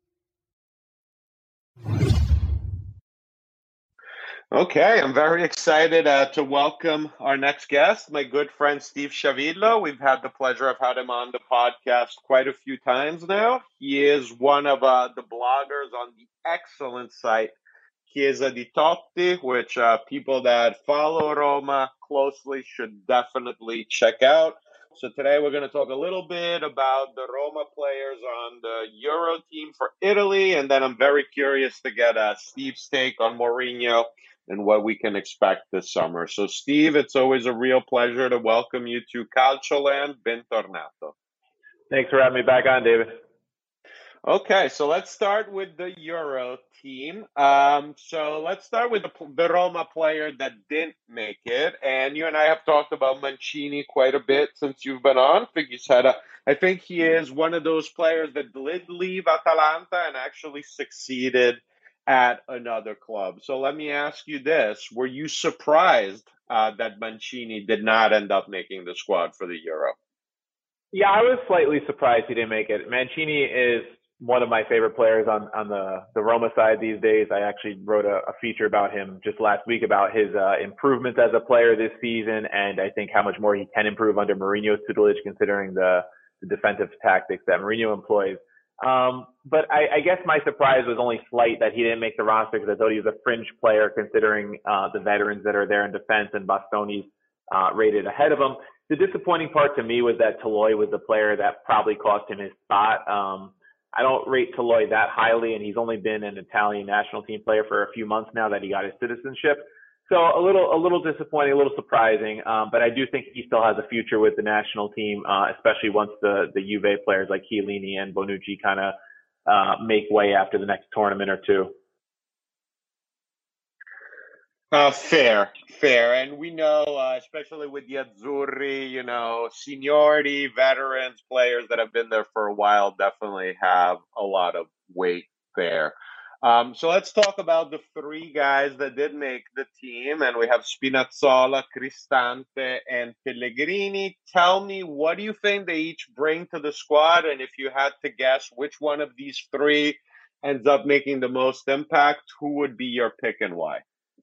Speaker 2: Okay, I'm very excited to welcome our next guest, my good friend Steve Chavillo. We've had the pleasure of having him on the podcast quite a few times now. He is one of the bloggers on the excellent site Chiesa di Totti, which people that follow Roma closely should definitely check out. So today we're going to talk a little bit about the Roma players on the Euro team for Italy, and then I'm very curious to get Steve's take on Mourinho and what we can expect this summer. So, Steve, it's always a real pleasure to welcome you to Calcioland. Bentornato.
Speaker 4: Thanks for having me back on, David.
Speaker 2: Okay, so let's start with the Euro team. So let's start with the Roma player that didn't make it. And you and I have talked about Mancini quite a bit since you've been on. I think he is one of those players that did leave Atalanta and actually succeeded at another club. So let me ask you this. Were you surprised that Mancini did not end up making the squad for the Euro?
Speaker 4: Yeah, I was slightly surprised he didn't make it. Mancini is one of my favorite players on the Roma side these days. I actually wrote a feature about him just last week about his improvements as a player this season, and I think how much more he can improve under Mourinho's tutelage considering the defensive tactics that Mourinho employs. But I guess my surprise was only slight that he didn't make the roster because I thought he was a fringe player considering the veterans that are there in defense, and Bastoni's rated ahead of him. The disappointing part to me was that Toloi was the player that probably cost him his spot. I don't rate Toloi that highly, and he's only been an Italian national team player for a few months now that he got his citizenship. So a little disappointing, a little surprising, but I do think he still has a future with the national team, especially once the Juve players like Chiellini and Bonucci kind of make way after the next tournament or two.
Speaker 2: Fair. And we know, especially with the Azzurri, seniority, veterans, players that have been there for a while definitely have a lot of weight there. So let's talk about the three guys that did make the team, and we have Spinazzola, Cristante, and Pellegrini. Tell me, what do you think they each bring to the squad? And if you had to guess which one of these three ends up making the most impact, who would be your pick and why?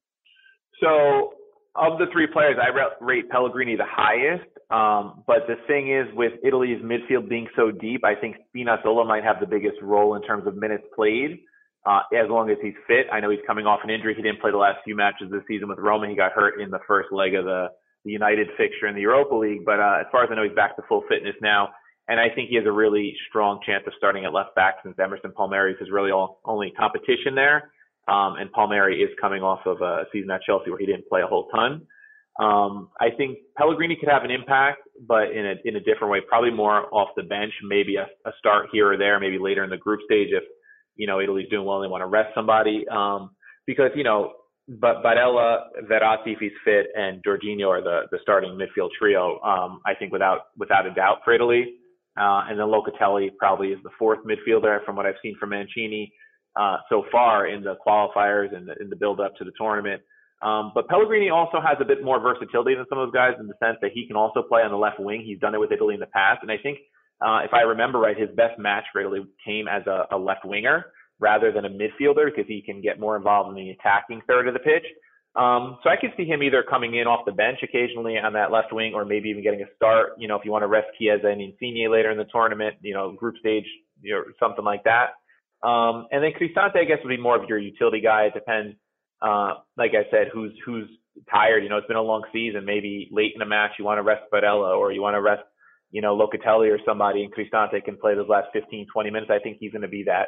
Speaker 4: So of the three players, I rate Pellegrini the highest. But the thing is, with Italy's midfield being so deep, I think Spinazzola might have the biggest role in terms of minutes played, as long as he's fit. I know he's coming off an injury. He didn't play the last few matches this season with Roma. He got hurt in the first leg of the United fixture in the Europa League. But as far as I know, he's back to full fitness now. And I think he has a really strong chance of starting at left back since Emerson Palmieri is his really only competition there. And Palmieri is coming off of a season at Chelsea where he didn't play a whole ton. I think Pellegrini could have an impact, but in a different way, probably more off the bench, maybe a start here or there, maybe later in the group stage if, Italy's doing well and they want to rest somebody. Because, but Barella, Verratti, if he's fit, and Jorginho are the starting midfield trio, I think without a doubt for Italy. And then Locatelli probably is the fourth midfielder from what I've seen from Mancini so far in the qualifiers and in the build-up to the tournament. But Pellegrini also has a bit more versatility than some of those guys in the sense that he can also play on the left wing. He's done it with Italy in the past. And I think, if I remember right, his best match for Italy came as a left winger rather than a midfielder because he can get more involved in the attacking third of the pitch. So I could see him either coming in off the bench occasionally on that left wing or maybe even getting a start, if you want to rest Chiesa and Insigne later in the tournament, group stage, something like that. And then Cristante, I guess, would be more of your utility guy. It depends, like I said, who's tired. It's been a long season. Maybe late in a match you want to rest Barella or you want to rest, Locatelli or somebody, and Cristante can play those last 15, 20 minutes. I think he's going to be that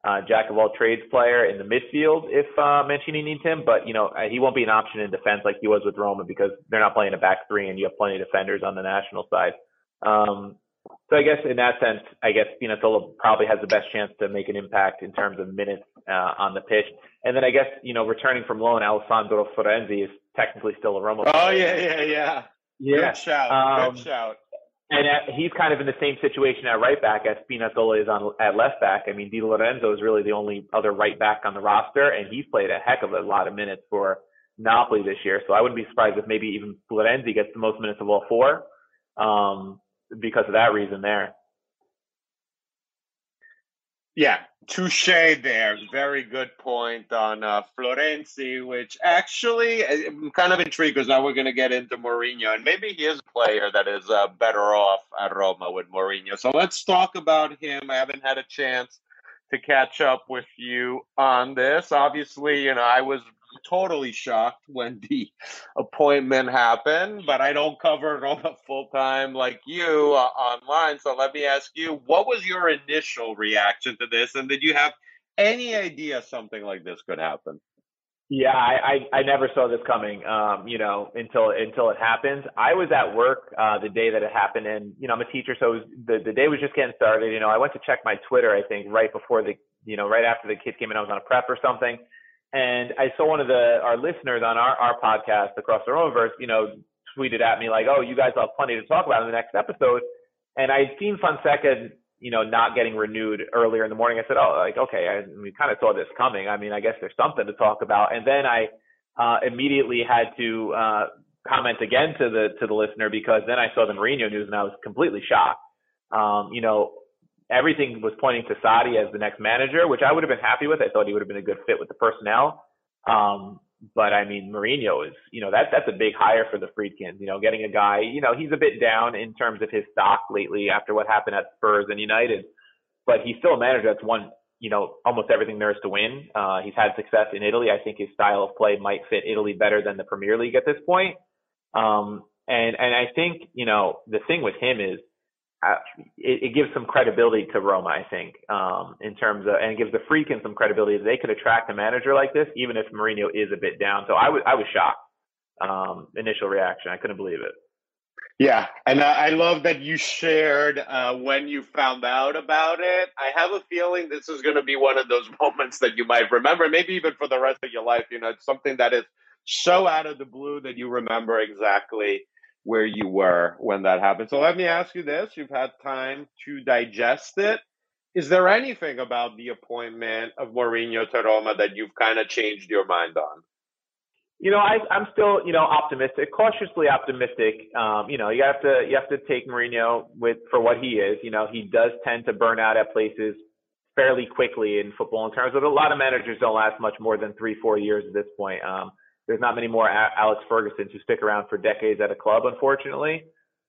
Speaker 4: jack of all trades player in the midfield if Mancini needs him. But, he won't be an option in defense like he was with Roma because they're not playing a back three and you have plenty of defenders on the national side. So I guess in that sense, Spinazzola probably has the best chance to make an impact in terms of minutes on the pitch. And then I guess, returning from loan, Alessandro Florenzi is technically still a Roma player.
Speaker 2: Oh, yeah. Good shout. And he's kind of in the same situation at right back as Spinazzola is at left back. I mean, Di Lorenzo is really the only other right back on the roster, and he's played a heck of a lot of minutes for Napoli this year. So I wouldn't be surprised if maybe even Florenzi gets the most minutes of all four because of that reason there. Yeah, touche there. Very good point on Florenzi, which actually I'm kind of intrigued because now we're going to get into Mourinho, and maybe he is a player that is better off at Roma with Mourinho. So let's talk about him. I haven't had a chance to catch up with you on this. Obviously, I was totally shocked when the appointment happened, but I don't cover Roma full time like you online. So let me ask you, what was your initial reaction to this? And did you have any idea something like this could happen?
Speaker 4: Yeah, I never saw this coming, until it happened. I was at work the day that it happened, and I'm a teacher, so the day was just getting started. I went to check my Twitter, I think, right before right after the kid came in. I was on a prep or something. And I saw one of our listeners on our podcast, Across the Romaverse, tweeted at me like, "Oh, you guys will have plenty to talk about in the next episode." And I'd seen Fonseca, not getting renewed earlier in the morning. I said, "Oh, okay, we kind of saw this coming. I mean, I guess there's something to talk about." And then I immediately had to comment again to the listener because then I saw the Mourinho news and I was completely shocked. Everything was pointing to Sarri as the next manager, which I would have been happy with. I thought he would have been a good fit with the personnel. But I mean, Mourinho is, that's a big hire for the Friedkins, getting a guy, he's a bit down in terms of his stock lately after what happened at Spurs and United, but he's still a manager that's won, almost everything there is to win. He's had success in Italy. I think his style of play might fit Italy better than the Premier League at this point. And I think, the thing with him is, it gives some credibility to Roma, I think, in terms of, and it gives the Friedkins some credibility that they could attract a manager like this, even if Mourinho is a bit down. So I was shocked. Initial reaction, I couldn't believe it.
Speaker 2: Yeah, and I love that you shared when you found out about it. I have a feeling this is going to be one of those moments that you might remember, maybe even for the rest of your life. It's something that is so out of the blue that you remember exactly where you were when that happened. So let me ask you this. You've had time to digest it. Is there anything about the appointment of Mourinho to Roma that you've kind of changed your mind on?
Speaker 4: I'm still, optimistic, cautiously optimistic. You have to take Mourinho for what he is. He does tend to burn out at places fairly quickly in football in terms of a lot of managers don't last much more than 3-4 years at this point. There's not many more Alex Fergusons who stick around for decades at a club, unfortunately.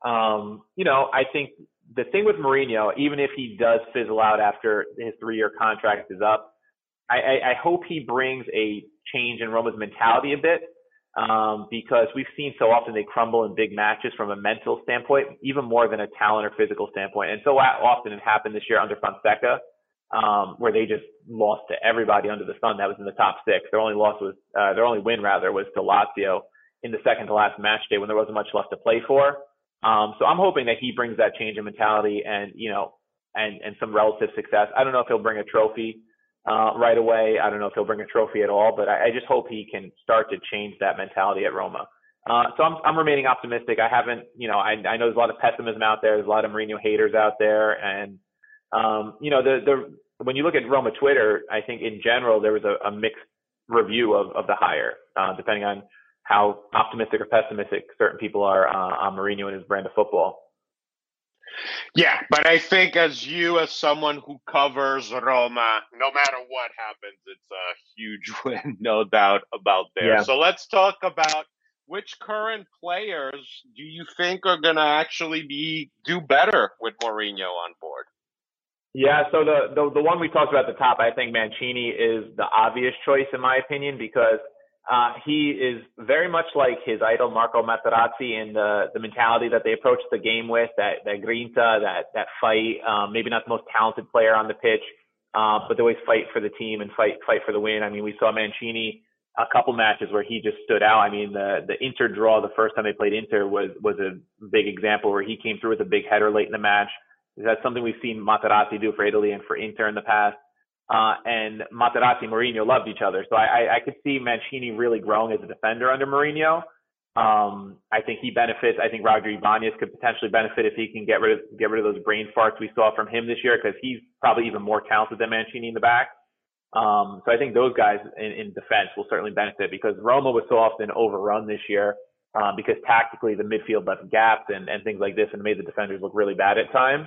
Speaker 4: I think the thing with Mourinho, even if he does fizzle out after his 3-year contract is up, I hope he brings a change in Roma's mentality a bit, because we've seen so often they crumble in big matches from a mental standpoint, even more than a talent or physical standpoint. And so often it happened this year under Fonseca, where they just lost to everybody under the sun that was in the top 6. Their only win was to Lazio in the second to last match day when there wasn't much left to play for. So I'm hoping that he brings that change in mentality and some relative success. I don't know if he'll bring a trophy right away. I don't know if he'll bring a trophy at all, but I just hope he can start to change that mentality at Roma. So I'm remaining optimistic. I haven't, I know there's a lot of pessimism out there. There's a lot of Mourinho haters out there, and when you look at Roma Twitter, I think in general there was a mixed review of the hire, depending on how optimistic or pessimistic certain people are on Mourinho and his brand of football.
Speaker 2: Yeah, but I think as someone who covers Roma, no matter what happens, it's a huge win, no doubt about there. Yeah. So let's talk about which current players do you think are going to actually do better with Mourinho on board?
Speaker 4: Yeah, so the one we talked about at the top, I think Mancini is the obvious choice in my opinion, because he is very much like his idol Marco Materazzi in the mentality that they approach the game with, that grinta, that fight. Maybe not the most talented player on the pitch, but they always fight for the team and fight for the win. I mean, we saw Mancini a couple matches where he just stood out. I mean, the Inter draw the first time they played Inter was a big example where he came through with a big header late in the match. That's something we've seen Materazzi do for Italy and for Inter in the past. And Materazzi and Mourinho loved each other. So I could see Mancini really growing as a defender under Mourinho. I think he benefits. I think Roger Ibanez could potentially benefit if he can get rid of those brain farts we saw from him this year, because he's probably even more talented than Mancini in the back. So I think those guys in defense will certainly benefit, because Roma was so often overrun this year because tactically the midfield left gaps and things like this and made the defenders look really bad at times.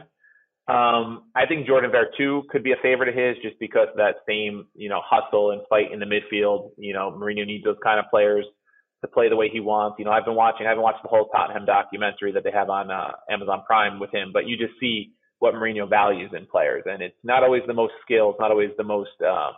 Speaker 4: I think Jordan Vertu could be a favorite of his just because of that same, hustle and fight in the midfield. Mourinho needs those kind of players to play the way he wants. I haven't watched the whole Tottenham documentary that they have on Amazon Prime with him, but you just see what Mourinho values in players. And it's not always the most skill, it's not always the most,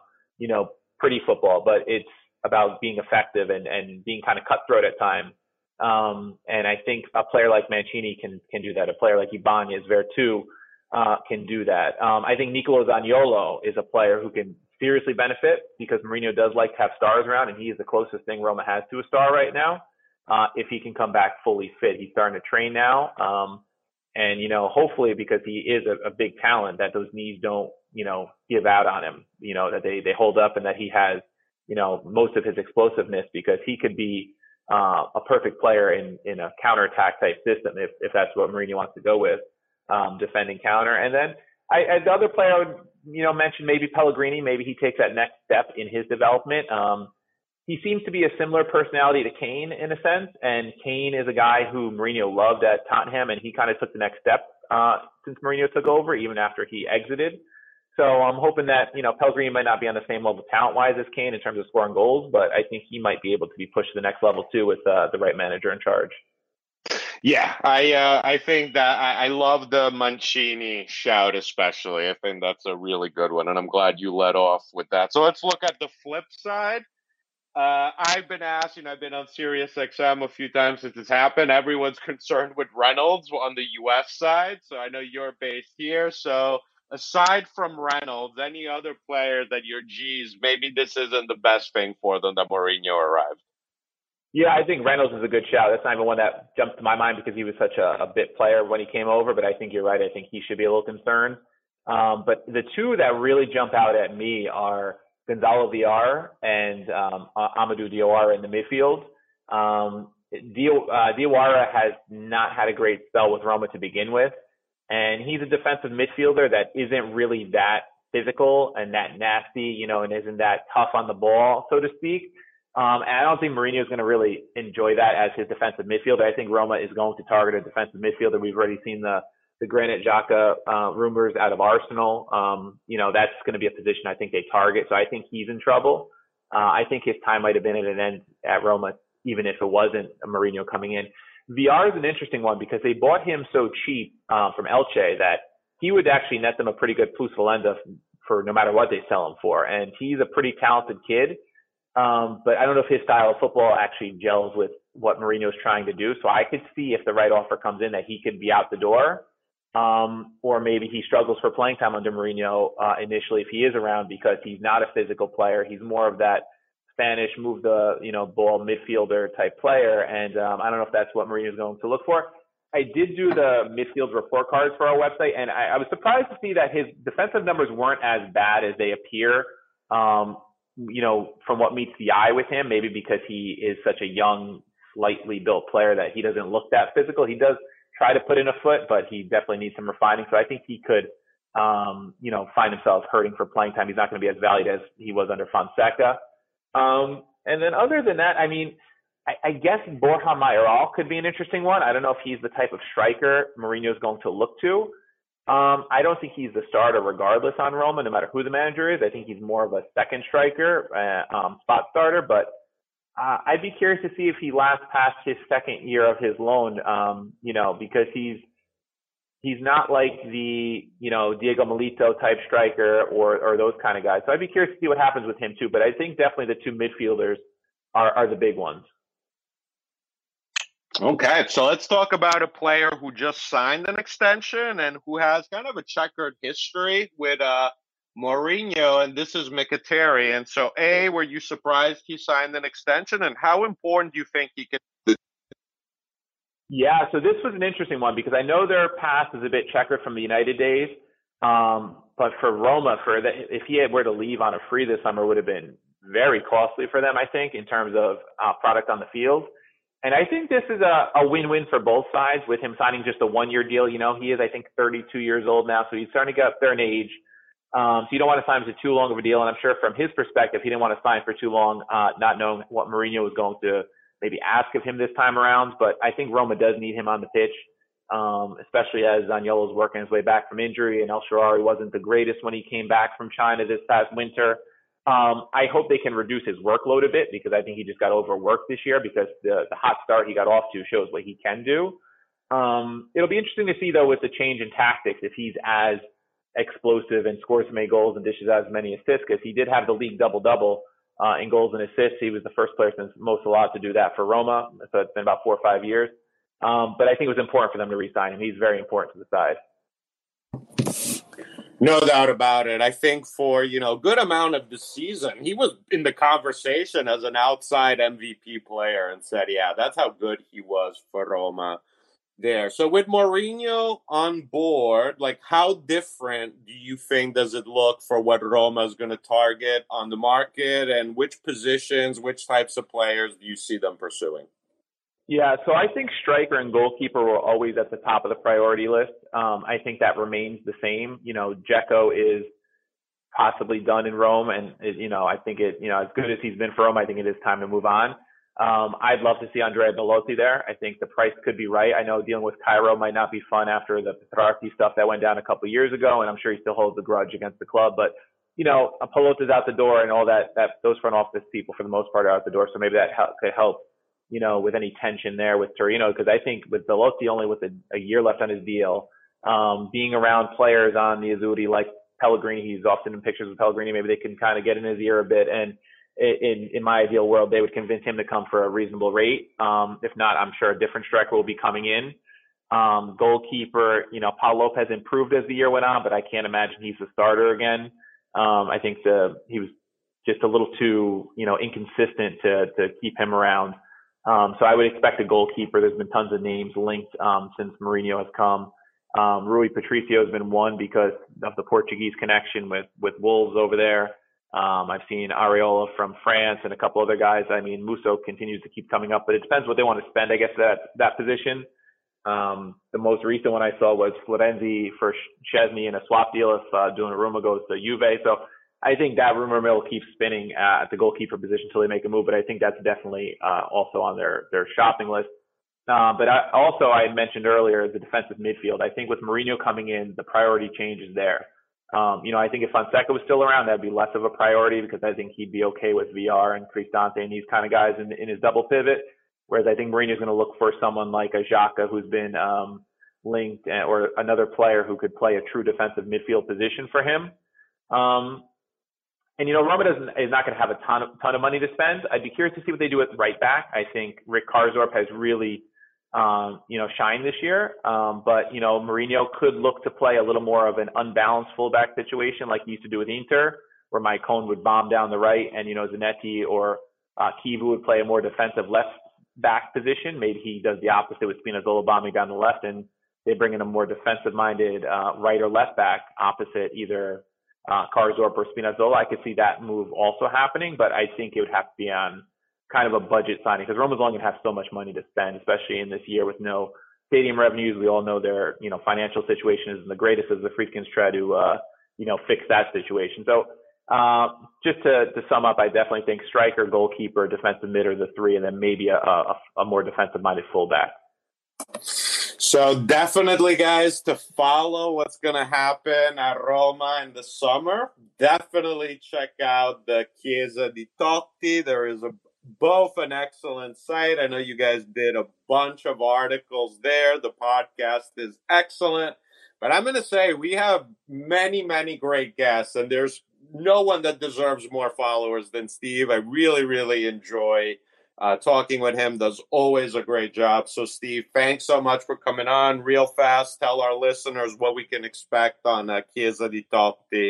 Speaker 4: pretty football, but it's about being effective and being kind of cutthroat at times. And I think a player like Mancini can do that. A player like Ibanez, Vertu, can do that. I think Nicolo Zaniolo is a player who can seriously benefit, because Mourinho does like to have stars around, and he is the closest thing Roma has to a star right now. If he can come back fully fit, he's starting to train now. And, hopefully, because he is a big talent, that those knees don't, give out on him, that they hold up, and that he has, most of his explosiveness, because he could be a perfect player in a counterattack type system if that's what Mourinho wants to go with, defending counter. And then the other player I would, mention maybe Pellegrini. Maybe he takes that next step in his development. He seems to be a similar personality to Kane in a sense, and Kane is a guy who Mourinho loved at Tottenham, and he kind of took the next step since Mourinho took over, even after he exited. So I'm hoping that, Pellegrini might not be on the same level talent-wise as Kane in terms of scoring goals, but I think he might be able to be pushed to the next level too with the right manager in charge.
Speaker 2: Yeah, I think that I love the Mancini shout especially. I think that's a really good one, and I'm glad you led off with that. So let's look at the flip side. I've been asked, I've been on Sirius XM a few times since it's happened. Everyone's concerned with Reynolds on the U.S. side, so I know you're based here. So aside from Reynolds, any other player that you're, maybe this isn't the best thing for them that Mourinho arrived?
Speaker 4: Yeah, I think Reynolds is a good shout. That's not even one that jumped to my mind because he was such a bit player when he came over, but I think you're right. I think he should be a little concerned. But the two that really jump out at me are Gonzalo Villar and Amadou Diawara in the midfield. Diawara has not had a great spell with Roma to begin with, and he's a defensive midfielder that isn't really that physical and that nasty, and isn't that tough on the ball, so to speak. And I don't think Mourinho is going to really enjoy that as his defensive midfielder. I think Roma is going to target a defensive midfielder. We've already seen the Granit Xhaka rumors out of Arsenal. That's going to be a position I think they target. So I think he's in trouble. I think his time might have been at an end at Roma, even if it wasn't Mourinho coming in. Villar is an interesting one because they bought him so cheap from Elche that he would actually net them a pretty good plusvalenza for no matter what they sell him for. And he's a pretty talented kid. But I don't know if his style of football actually gels with what Mourinho's trying to do. So I could see if the right offer comes in that he could be out the door. Or maybe he struggles for playing time under Mourinho initially if he is around because he's not a physical player. He's more of that Spanish move the ball midfielder type player. And I don't know if that's what Mourinho's going to look for. I did do the midfield report cards for our website, and I was surprised to see that his defensive numbers weren't as bad as they appear. From what meets the eye with him, maybe because he is such a young, slightly built player that he doesn't look that physical. He does try to put in a foot, but he definitely needs some refining. So I think he could, find himself hurting for playing time. He's not going to be as valued as he was under Fonseca. And then other than that, I guess Borja Mayoral could be an interesting one. I don't know if he's the type of striker Mourinho is going to look to. I don't think he's the starter regardless on Roma, no matter who the manager is. I think he's more of a second striker, spot starter, but I'd be curious to see if he lasts past his second year of his loan, because he's not like the, Diego Milito type striker or those kind of guys. So I'd be curious to see what happens with him too, but I think definitely the two midfielders are the big ones.
Speaker 2: Okay, so let's talk about a player who just signed an extension and who has kind of a checkered history with Mourinho, and this is Mkhitaryan. So, A, were you surprised he signed an extension, and how important do you think he can?
Speaker 4: Yeah, so this was an interesting one because I know their past is a bit checkered from the United days. But for Roma, if he were to leave on a free this summer, would have been very costly for them, I think, in terms of product on the field. And I think this is a win-win for both sides with him signing just a one-year deal. You know, he is, I think, 32 years old now, so he's starting to get up there in age. So you don't want to sign him to too long of a deal. And I'm sure from his perspective, he didn't want to sign for too long, not knowing what Mourinho was going to maybe ask of him this time around. But I think Roma does need him on the pitch, especially as Zaniolo's working his way back from injury, and El Shaarawy wasn't the greatest when he came back from China this past winter. I hope they can reduce his workload a bit because I think he just got overworked this year because the hot start he got off to shows what he can do. It'll be interesting to see, though, with the change in tactics, if he's as explosive and scores as many goals and dishes as many assists, because he did have the league double-double in goals and assists. He was the first player since most allowed to do that for Roma. So it's been about 4 or 5 years. But I think it was important for them to re-sign him. He's very important to the side.
Speaker 2: No doubt about it. I think for, a good amount of the season, he was in the conversation as an outside MVP player and said, yeah, that's how good he was for Roma there. So with Mourinho on board, how different do you think does it look for what Roma is going to target on the market, and which positions, which types of players do you see them pursuing?
Speaker 4: Yeah, so I think striker and goalkeeper were always at the top of the priority list. I think that remains the same. Dzeko is possibly done in Rome, and I think as good as he's been for Rome, I think it is time to move on. I'd love to see Andrea Belotti there. I think the price could be right. I know dealing with Cairo might not be fun after the Petrarchi stuff that went down a couple of years ago, and I'm sure he still holds a grudge against the club. But Pelotti's out the door, and all that those front office people for the most part are out the door. So maybe that could help. With any tension there with Torino, because I think with Belotti only with a year left on his deal, being around players on the Azzurri like Pellegrini, he's often in pictures with Pellegrini, maybe they can kind of get in his ear a bit. And in my ideal world, they would convince him to come for a reasonable rate. If not, I'm sure a different striker will be coming in. Goalkeeper, Paul Lopez improved as the year went on, but I can't imagine he's the starter again. I think he was just a little too, inconsistent to keep him around. So I would expect a goalkeeper. There's been tons of names linked since Mourinho has come. Rui Patricio has been one because of the Portuguese connection with Wolves over there. I've seen Areola from France and a couple other guys. I mean, Musso continues to keep coming up, but it depends what they want to spend, I guess, that position. The most recent one I saw was Florenzi for Szczesny in a swap deal if Donnarumma goes to Juve. So I think that rumor mill keeps spinning at the goalkeeper position until they make a move, but I think that's definitely also on their shopping list. But I mentioned earlier the defensive midfield. I think with Mourinho coming in, the priority change is there. I think if Fonseca was still around, that'd be less of a priority because I think he'd be okay with VR and Cristante and these kind of guys in his double pivot. Whereas I think Mourinho's going to look for someone like a Xhaka who's been linked, or another player who could play a true defensive midfield position for him. And Roma is not going to have a ton of money to spend. I'd be curious to see what they do at right back. I think Rick Karsdorp has really, shined this year. But Mourinho could look to play a little more of an unbalanced fullback situation like he used to do with Inter, where Maicon would bomb down the right, and Zanetti or Kivu would play a more defensive left back position. Maybe he does the opposite with Spinazzola bombing down the left, and they bring in a more defensive-minded right or left back opposite either Karsdorp or Spinazzola. I could see that move also happening, but I think it would have to be on kind of a budget signing because Roma's only going to have so much money to spend, especially in this year with no stadium revenues. We all know their financial situation isn't the greatest as the Friedkins try to fix that situation. So just to sum up, I definitely think striker, goalkeeper, defensive mid are the three, and then maybe a more defensive-minded fullback.
Speaker 2: So definitely, guys, to follow what's going to happen at Roma in the summer, definitely check out the Chiesa di Totti. There is both an excellent site. I know you guys did a bunch of articles there. The podcast is excellent. But I'm going to say we have many, many great guests, and there's no one that deserves more followers than Steve. I really, really enjoy talking with him. Does always a great job. So, Steve, thanks so much for coming on. Real fast, tell our listeners what we can expect on Chiesa di Totti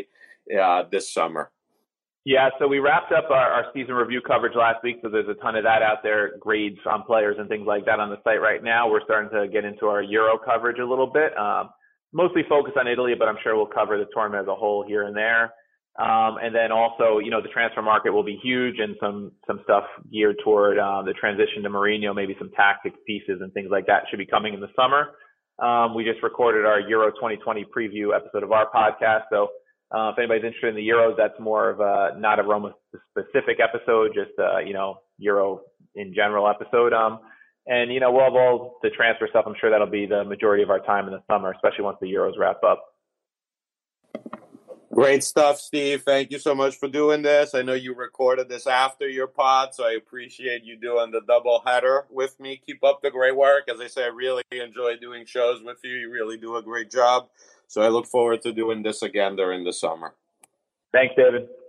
Speaker 2: this summer?
Speaker 4: Yeah, so we wrapped up our season review coverage last week, so there's a ton of that out there, grades on players and things like that on the site right now. We're starting to get into our Euro coverage a little bit, mostly focused on Italy, but I'm sure we'll cover the tournament as a whole here and there. And then also, the transfer market will be huge, and some stuff geared toward the transition to Mourinho, maybe some tactics pieces and things like that should be coming in the summer. We just recorded our Euro 2020 preview episode of our podcast, so if anybody's interested in the Euros, that's more of a not a Roma-specific episode, just Euro in general episode. And we'll have all the transfer stuff. I'm sure that'll be the majority of our time in the summer, especially once the Euros wrap up.
Speaker 2: Great stuff, Steve. Thank you so much for doing this. I know you recorded this after your pod, so I appreciate you doing the double header with me. Keep up the great work. As I say, I really enjoy doing shows with you. You really do a great job. So I look forward to doing this again during the summer.
Speaker 4: Thanks, David.